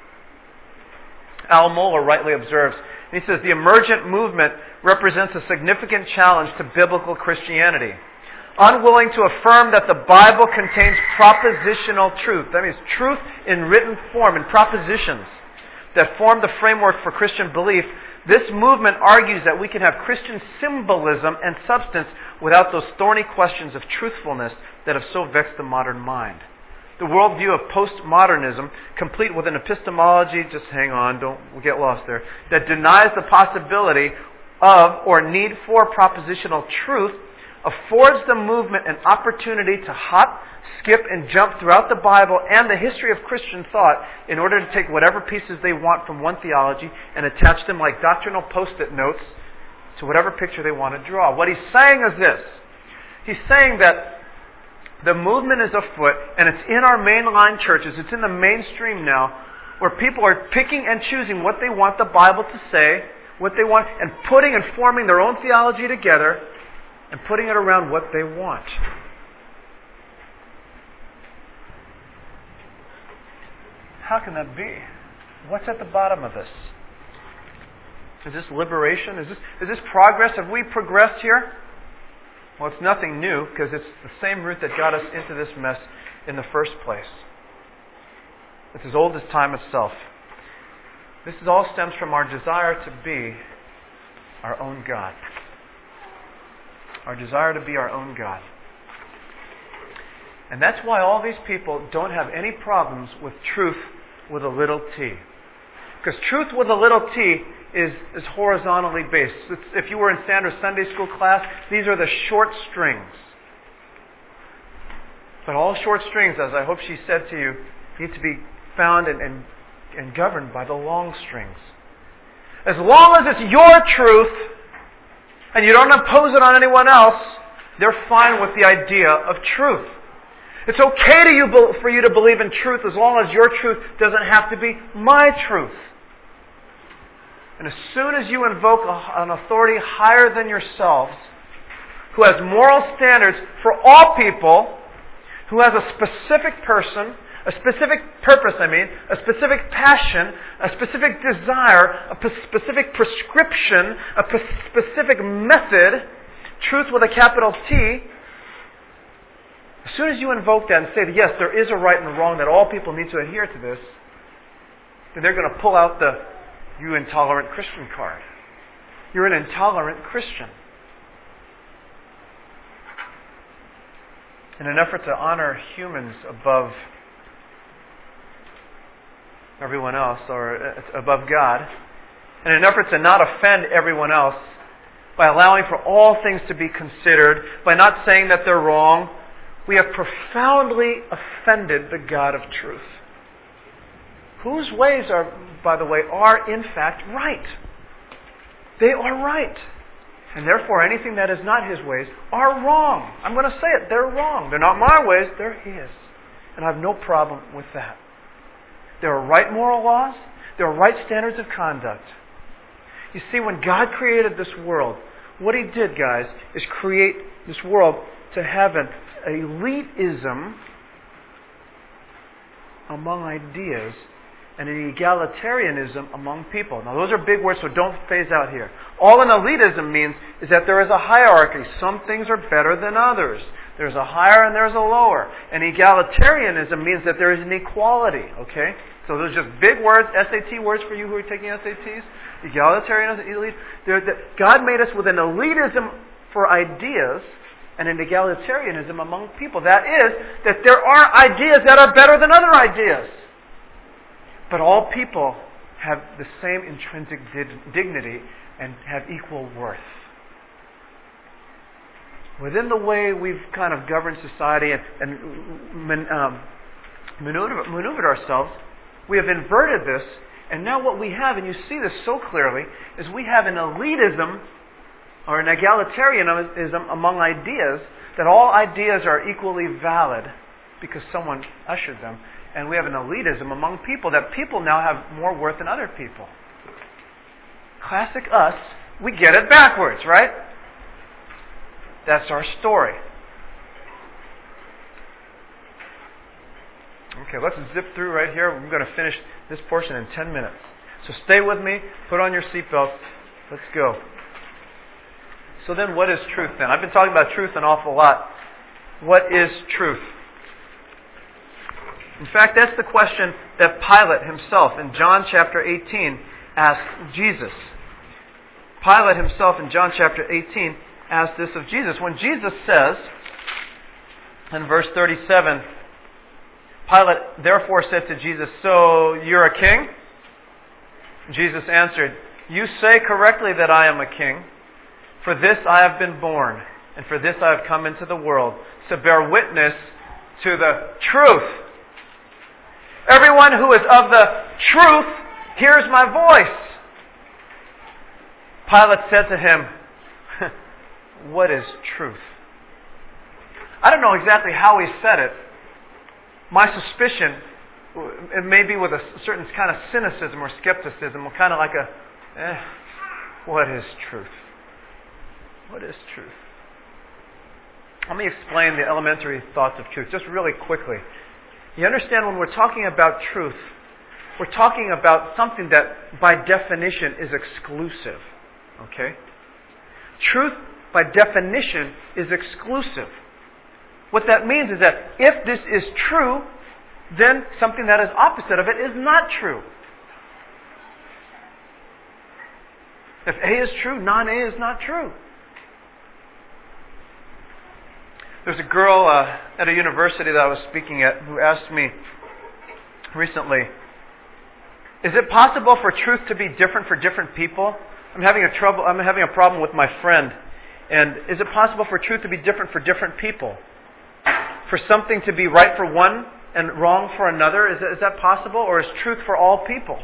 Al Mohler rightly observes, and he says, the emergent movement represents a significant challenge to biblical Christianity. Unwilling to affirm that the Bible contains propositional truth. That means truth in written form, in propositions that form the framework for Christian belief. This movement argues that we can have Christian symbolism and substance without those thorny questions of truthfulness that have so vexed the modern mind. The worldview of postmodernism, complete with an epistemology, just hang on, don't get lost there, that denies the possibility of or need for propositional truth, affords the movement an opportunity to hop, skip, and jump throughout the Bible and the history of Christian thought in order to take whatever pieces they want from one theology and attach them like doctrinal post-it notes to whatever picture they want to draw. What he's saying is this. He's saying that the movement is afoot, and it's in our mainline churches, it's in the mainstream now, where people are picking and choosing what they want the Bible to say, what they want, and putting and forming their own theology together, and putting it around what they want. How can that be? What's at the bottom of this? Is this liberation? Is this, is this progress? Have we progressed here? Well, it's nothing new, because it's the same root that got us into this mess in the first place. It's as old as time itself. This all stems from our desire to be our own God. Our desire to be our own God. And that's why all these people don't have any problems with truth with a little t. Because truth with a little t is, is horizontally based. It's, if you were in Sandra's Sunday school class, these are the short strings. But all short strings, as I hope she said to you, need to be found and, and, and governed by the long strings. As long as it's your truth, and you don't impose it on anyone else, they're fine with the idea of truth. It's okay to you for you to believe in truth as long as your truth doesn't have to be my truth. And as soon as you invoke an authority higher than yourselves, who has moral standards for all people, who has a specific person, a specific purpose, I mean, a specific passion, a specific desire, a specific prescription, a specific method, truth with a capital T, as soon as you invoke that and say that, yes, there is a right and a wrong, that all people need to adhere to this, then they're going to pull out the "you intolerant Christian" card. You're an intolerant Christian. In an effort to honor humans above everyone else, or above God, in an effort to not offend everyone else, by allowing for all things to be considered, by not saying that they're wrong, we have profoundly offended the God of truth. Whose ways are, by the way, are in fact right. They are right. And therefore anything that is not His ways are wrong. I'm going to say it, they're wrong. They're not my ways, they're His. And I have no problem with that. There are right moral laws, there are right standards of conduct. You see, when God created this world, what He did, guys, is create this world to have an elitism among ideas and an egalitarianism among people. Now, those are big words, so don't phase out here. All an elitism means is that there is a hierarchy. Some things are better than others. There's a higher and there's a lower. And egalitarianism means that there is an equality. Okay? So those are just big words, S A T words for you who are taking S A Ts. Egalitarianism, elite. God made us with an elitism for ideas and an egalitarianism among people. That is, that there are ideas that are better than other ideas. But all people have the same intrinsic dignity and have equal worth. Within the way we've kind of governed society and, and um, maneuvered, maneuvered ourselves, we have inverted this, and now what we have, and you see this so clearly, is we have an elitism or an egalitarianism among ideas, that all ideas are equally valid because someone ushered them. And we have an elitism among people, that people now have more worth than other people. Classic us, we get it backwards, right? That's our story. Okay, let's zip through right here. We're going to finish this portion in ten minutes. So stay with me, put on your seatbelt, let's go. So then what is truth then? I've been talking about truth an awful lot. What is truth? In fact, that's the question that Pilate himself in John chapter eighteen asked Jesus. Pilate himself in John chapter eighteen asked this of Jesus. When Jesus says, in verse thirty-seven, Pilate therefore said to Jesus, "So you're a king?" Jesus answered, "You say correctly that I am a king. For this I have been born, and for this I have come into the world, to bear witness to the truth. Everyone who is of the truth hears my voice." Pilate said to him, what is truth? I don't know exactly how he said it. My suspicion, it may be with a certain kind of cynicism or skepticism, or kind of like a, eh, what is truth? What is truth? Let me explain the elementary thoughts of truth just really quickly. You understand, when we're talking about truth, we're talking about something that by definition is exclusive. Okay? Truth by definition is exclusive. What that means is that if this is true, then something that is opposite of it is not true. If A is true, non-A is not true. There's a girl uh, at a university that I was speaking at who asked me recently, is it possible for truth to be different for different people? I'm having a trouble. I'm having a problem with my friend. And is it possible for truth to be different for different people? For something to be right for one and wrong for another? Is that, is that possible? Or is truth for all people?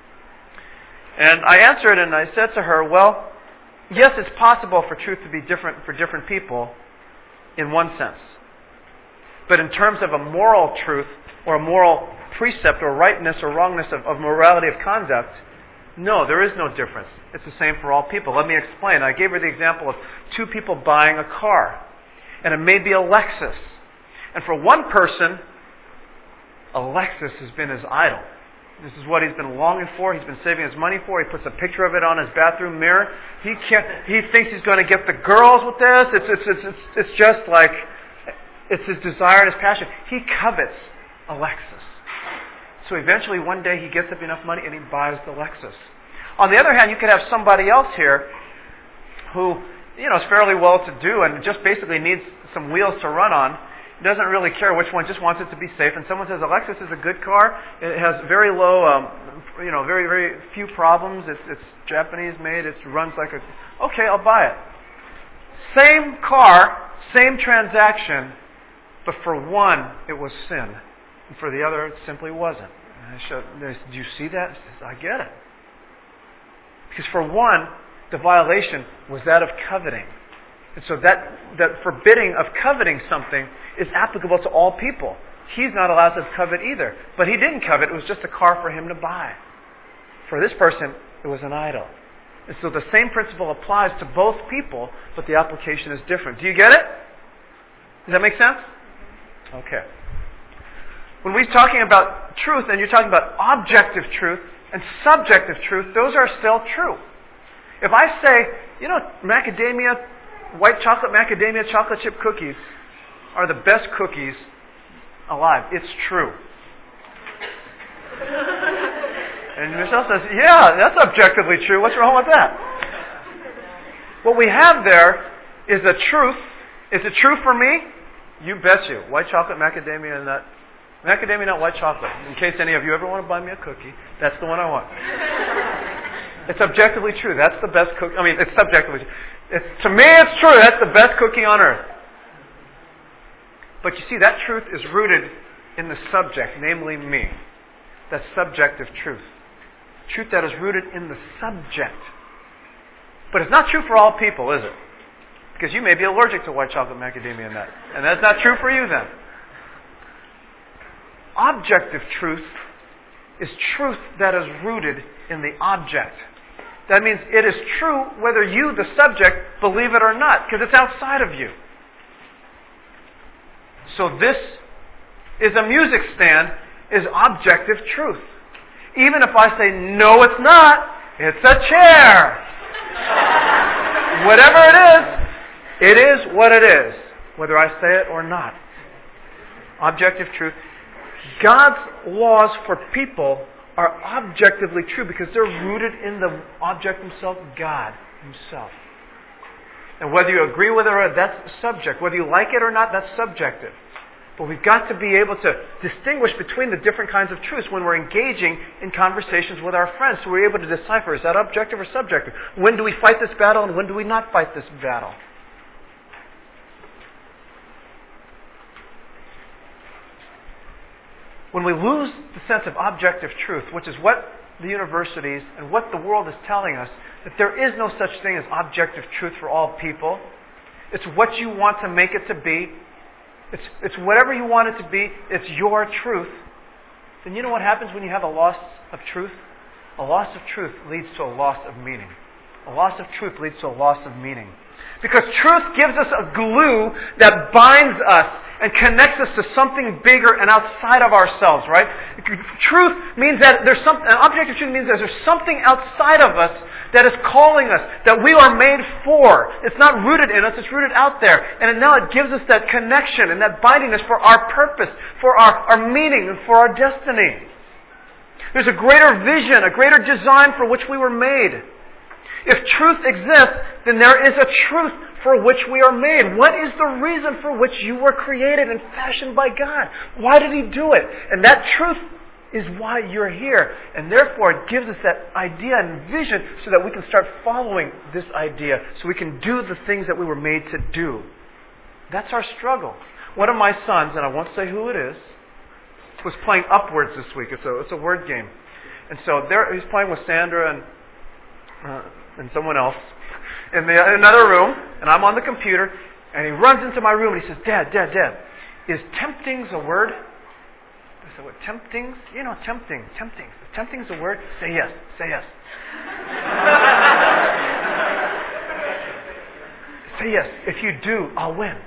And I answered and I said to her, well, yes, it's possible for truth to be different for different people in one sense. But in terms of a moral truth or a moral precept or rightness or wrongness of, of morality of conduct, no, there is no difference. It's the same for all people. Let me explain. I gave her the example of two people buying a car. And it may be a Lexus. And for one person, a Lexus has been his idol. This is what he's been longing for. He's been saving his money for. He puts a picture of it on his bathroom mirror. He can't. He thinks he's going to get the girls with this. It's it's it's it's, it's just like it's his desire and his passion. He covets a Lexus. So eventually, one day, he gets up enough money and he buys the Lexus. On the other hand, you could have somebody else here who, you know, is fairly well-to-do and just basically needs some wheels to run on. Doesn't really care which one, just wants it to be safe. And someone says, a Lexus is a good car. It has very low, um, you know, very, very few problems. It's, it's Japanese made. It runs like a... Okay, I'll buy it. Same car, same transaction, but for one, it was sin. And for the other, it simply wasn't. And I showed, they said, do you see that? I said, I get it. Because for one, the violation was that of coveting. And so that, that forbidding of coveting something is applicable to all people. He's not allowed to covet either. But he didn't covet. It was just a car for him to buy. For this person, it was an idol. And so the same principle applies to both people, but the application is different. Do you get it? Does that make sense? Okay. When we're talking about truth, and you're talking about objective truth and subjective truth, those are still true. If I say, you know, macadamia, white chocolate macadamia chocolate chip cookies are the best cookies alive, it's true. And Michelle says, yeah, that's objectively true. What's wrong with that? What we have there is a truth. Is it true for me? You bet you. White chocolate, macadamia, and that. Macadamia nut white chocolate. In case any of you ever want to buy me a cookie, that's the one I want. It's objectively true. That's the best cookie. I mean, it's subjectively true. It's, to me, it's true. That's the best cookie on earth. But you see, that truth is rooted in the subject, namely me. That's subjective truth. Truth that is rooted in the subject. But it's not true for all people, is it? Because you may be allergic to white chocolate macadamia nut. And that's not true for you then. Objective truth is truth that is rooted in the object. That means it is true whether you, the subject, believe it or not, because it's outside of you. So this is a music stand, is objective truth. Even if I say, no, it's not, it's a chair. Whatever it is, it is what it is, whether I say it or not. Objective truth. God's laws for people are objectively true because they're rooted in the object himself, God himself. And whether you agree with it or not, that's subject. Whether you like it or not, that's subjective. But we've got to be able to distinguish between the different kinds of truths when we're engaging in conversations with our friends. So we're able to decipher, is that objective or subjective? When do we fight this battle and when do we not fight this battle? When we lose the sense of objective truth, which is what the universities and what the world is telling us, that there is no such thing as objective truth for all people, it's what you want to make it to be, it's, it's whatever you want it to be, it's your truth, then you know what happens when you have a loss of truth? A loss of truth leads to a loss of meaning. A loss of truth leads to a loss of meaning. Because truth gives us a glue that binds us and connects us to something bigger and outside of ourselves, right? Truth means that there's something, objective truth means that there's something outside of us that is calling us, that we are made for. It's not rooted in us, it's rooted out there. And now it gives us that connection and that bindingness for our purpose, for our, our meaning, and for our destiny. There's a greater vision, a greater design for which we were made. If truth exists, then there is a truth for which we are made. What is the reason for which you were created and fashioned by God? Why did He do it? And that truth is why you're here. And therefore it gives us that idea and vision so that we can start following this idea, so we can do the things that we were made to do. That's our struggle. One of my sons, and I won't say who it is, was playing Upwards this week. It's a, it's a word game. And so there, he's playing with Sandra and uh, and someone else in, the, in another room, and I'm on the computer, and he runs into my room and he says, Dad, Dad, Dad, is tempting's a word? I said, what, tempting's? You know, tempting, tempting. If tempting's a word? Say yes, say yes. Say yes. If you do, I'll win.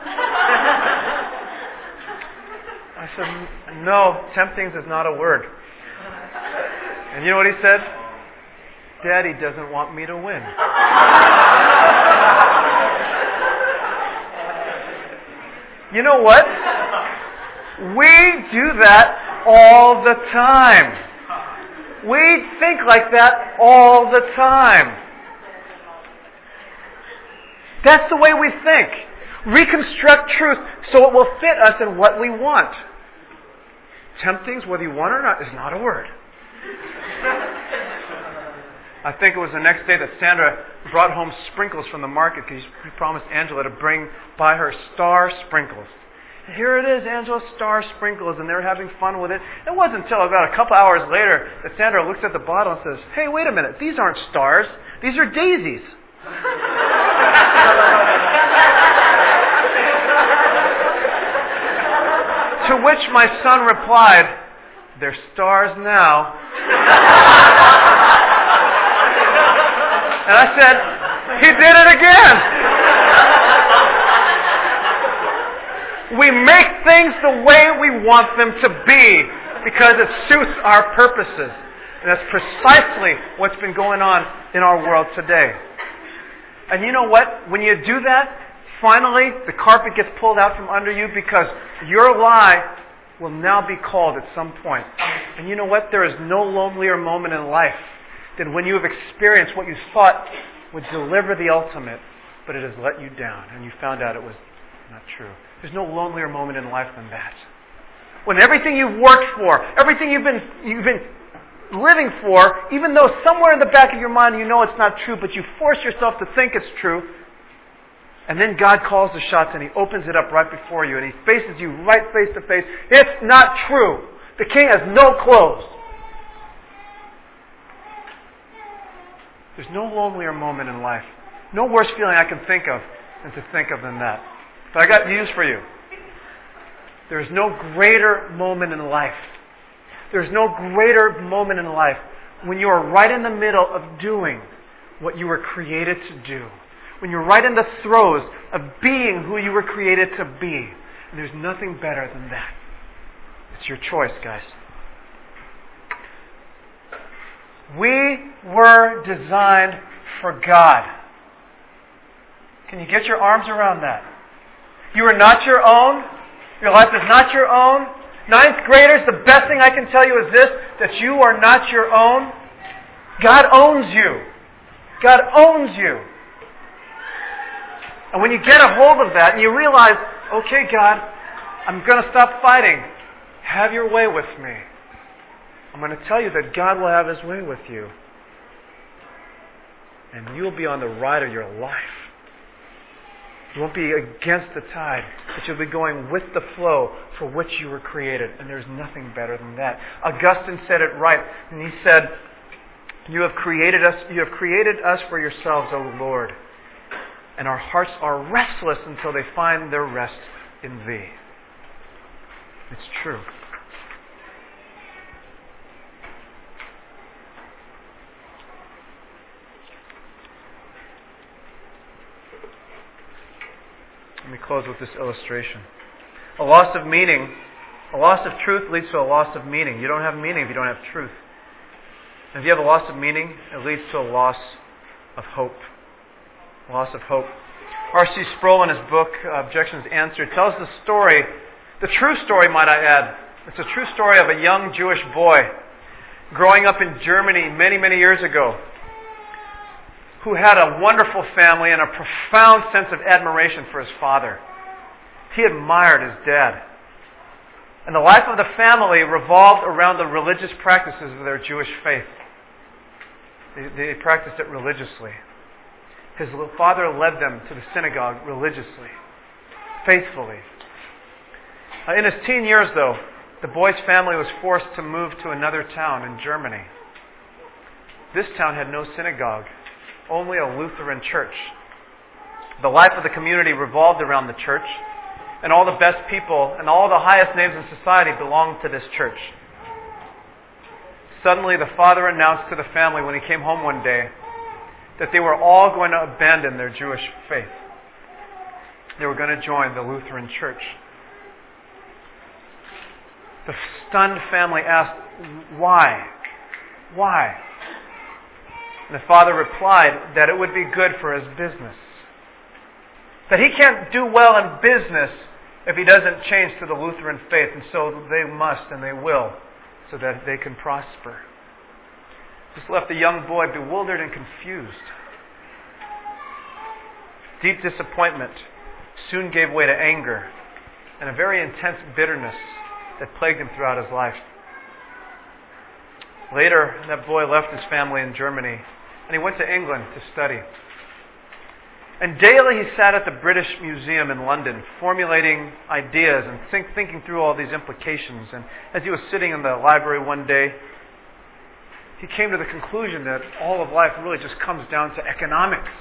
I said, no, tempting's is not a word. And you know what he said? Daddy doesn't want me to win. You know what? We do that all the time. We think like that all the time. That's the way we think. Reconstruct truth so it will fit us in what we want. Temptings, whether you want it or not, is not a word. I think it was the next day that Sandra brought home sprinkles from the market because she promised Angela to bring by her star sprinkles. And here it is, Angela's star sprinkles, and they were having fun with it. It wasn't until about a couple hours later that Sandra looks at the bottle and says, hey, wait a minute, these aren't stars, these are daisies. To which my son replied, they're stars now. And I said, he did it again. We make things the way we want them to be because it suits our purposes. And that's precisely what's been going on in our world today. And you know what? When you do that, finally the carpet gets pulled out from under you because your lie will now be called at some point. And you know what? There is no lonelier moment in life than when you have experienced what you thought would deliver the ultimate, but it has let you down and you found out it was not true. There's no lonelier moment in life than that. When everything you've worked for, everything you've been you've been living for, even though somewhere in the back of your mind you know it's not true, but you force yourself to think it's true, and then God calls the shots and He opens it up right before you and He faces you right face to face. It's not true. The king has no clothes. There's no lonelier moment in life. No worse feeling I can think of than to think of than that. But I got news for you. There's no greater moment in life. There's no greater moment in life when you are right in the middle of doing what you were created to do. When you're right in the throes of being who you were created to be. And there's nothing better than that. It's your choice, guys. We were designed for God. Can you get your arms around that? You are not your own. Your life is not your own. Ninth graders, the best thing I can tell you is this, that you are not your own. God owns you. God owns you. And when you get a hold of that and you realize, okay, God, I'm going to stop fighting. Have your way with me. I'm going to tell you that God will have His way with you. And you'll be on the ride of your life. You won't be against the tide, but you'll be going with the flow for which you were created. And there's nothing better than that. Augustine said it right. And he said, You have created us, you have created us for yourselves, O Lord. and our hearts are restless until they find their rest in Thee. It's true. Let me close with this illustration. A loss of meaning, a loss of truth leads to a loss of meaning. You don't have meaning if you don't have truth. And if you have a loss of meaning, it leads to a loss of hope. A loss of hope. R C Sproul in his book, Objections Answered, tells the story, the true story, might I add. It's a true story of a young Jewish boy growing up in Germany many, many years ago, who had a wonderful family and a profound sense of admiration for his father. He admired his dad. And the life of the family revolved around the religious practices of their Jewish faith. They, they practiced it religiously. His father led them to the synagogue religiously, faithfully. Uh, in his teen years, though, the boy's family was forced to move to another town in Germany. This town had no synagogue, only a Lutheran church. The life of the community revolved around the church, and all the best people and all the highest names in society belonged to this church. Suddenly, the father announced to the family when he came home one day that they were all going to abandon their Jewish faith. They were going to join the Lutheran church. The stunned family asked, why? Why? And the father replied that it would be good for his business. That he can't do well in business if he doesn't change to the Lutheran faith, and so they must and they will, so that they can prosper. This left the young boy bewildered and confused. Deep disappointment soon gave way to anger and a very intense bitterness that plagued him throughout his life. Later, that boy left his family in Germany and he went to England to study. And daily he sat at the British Museum in London, formulating ideas and think, thinking through all these implications. And as he was sitting in the library one day, he came to the conclusion that all of life really just comes down to economics.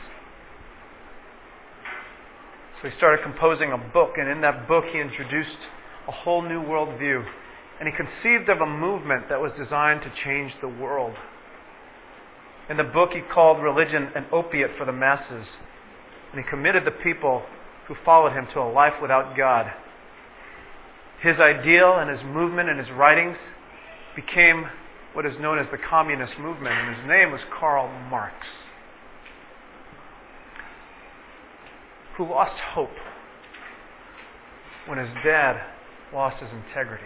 So he started composing a book, and in that book he introduced a whole new worldview. And he conceived of a movement that was designed to change the world. In the book he called religion an opiate for the masses. And he committed the people who followed him to a life without God. His ideal and his movement and his writings became what is known as the Communist movement, and his name was Karl Marx, who lost hope when his dad lost his integrity.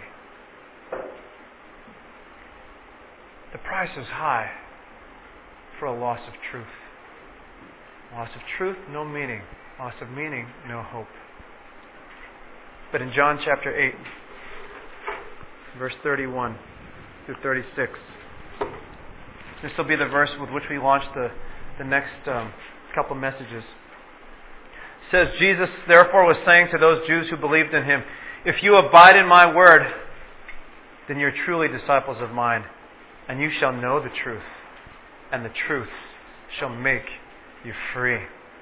The price is high for a loss of truth. Loss of truth, no meaning. Loss of meaning, no hope. But in John chapter eight, verse thirty-one through thirty-six, this will be the verse with which we launch the, the next um, couple messages. It says, Jesus therefore was saying to those Jews who believed in Him, if you abide in my word, then you're truly disciples of mine, and you shall know the truth, and the truth shall make you free.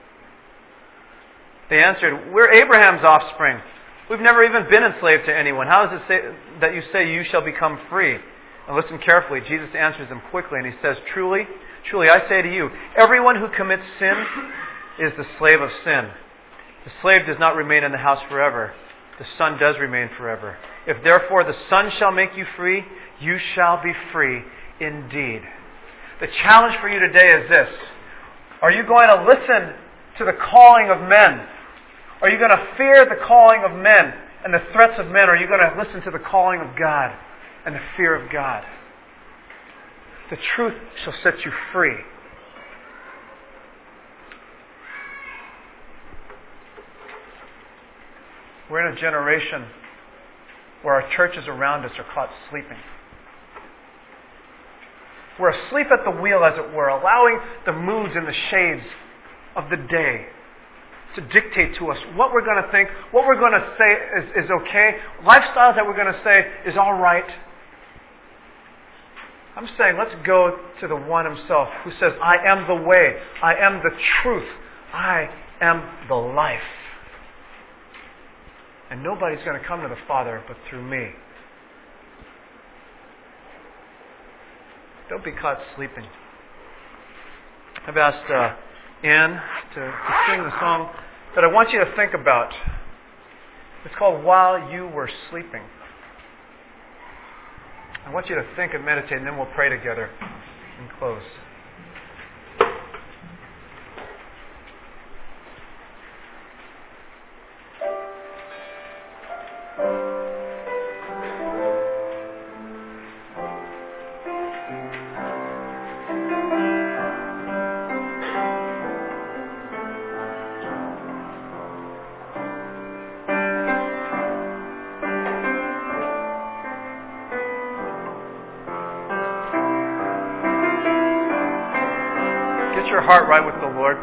They answered, we're Abraham's offspring. We've never even been enslaved to anyone. How does it say that you say you shall become free? And listen carefully. Jesus answers them quickly, and He says, Truly, truly, I say to you, everyone who commits sin is the slave of sin. The slave does not remain in the house forever. The Son does remain forever. If therefore the Son shall make you free, you shall be free indeed. The challenge for you today is this. Are you going to listen to the calling of men? Are you going to fear the calling of men and the threats of men? Or are you going to listen to the calling of God and the fear of God? The truth shall set you free. We're in a generation where our churches around us are caught sleeping. We're asleep at the wheel, as it were, allowing the moods and the shades of the day to dictate to us what we're going to think, what we're going to say is, is okay, lifestyles that we're going to say is all right. I'm saying let's go to the one Himself who says, I am the way, I am the truth, I am the life. And nobody's going to come to the Father but through me. Don't be caught sleeping. I've asked uh, Ann to, to sing the song that I want you to think about. It's called While You Were Sleeping. I want you to think and meditate, and then we'll pray together and close. Your heart right with the Lord.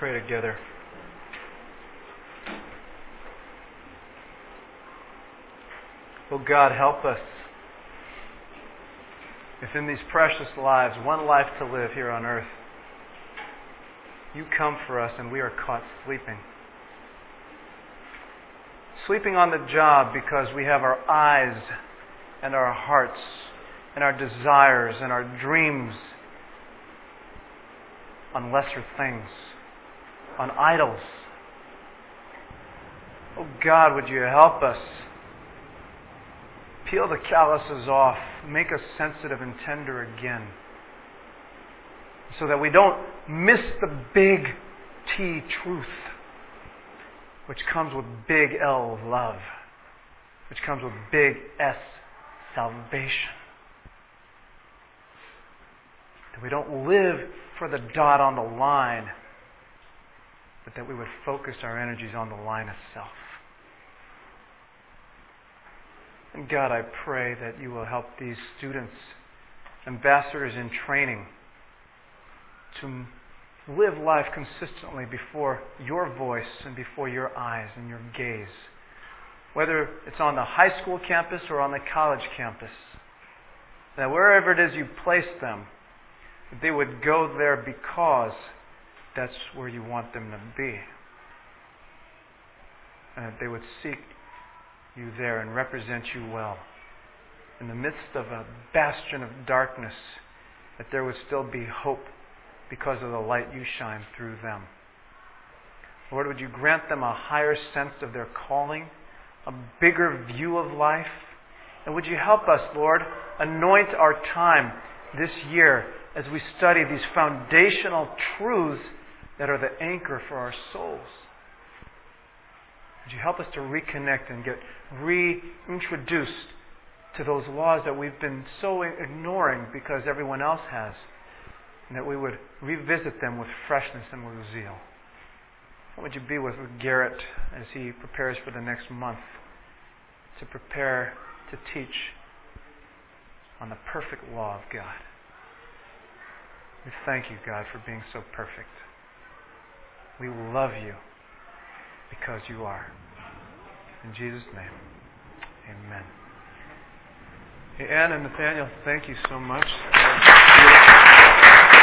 pray together. Oh God, help us. If in these precious lives, one life to live here on earth, You come for us and we are caught sleeping. Sleeping on the job because we have our eyes and our hearts and our desires and our dreams on lesser things, on idols. Oh God, would You help us? Peel the calluses off. Make us sensitive and tender again. So that we don't miss the big T truth, which comes with big L love, which comes with big S salvation. That we don't live for the dot on the line, but that we would focus our energies on the line itself. And God, I pray that You will help these students, ambassadors in training, to live life consistently before Your voice and before Your eyes and Your gaze. Whether it's on the high school campus or on the college campus. That wherever it is You place them, that they would go there because that's where You want them to be. And that they would seek You there and represent You well. In the midst of a bastion of darkness, that there would still be hope because of the light You shine through them. Lord, would You grant them a higher sense of their calling, a bigger view of life? And would You help us, Lord, anoint our time this year as we study these foundational truths that are the anchor for our souls? Would You help us to reconnect and get reintroduced to those laws that we've been so ignoring because everyone else has? And that we would revisit them with freshness and with zeal. What would You be with Garrett as he prepares for the next month to prepare to teach on the perfect law of God? We thank You, God, for being so perfect. We love You because You are. In Jesus' name, amen. Hey, Ann and Nathaniel, thank you so much.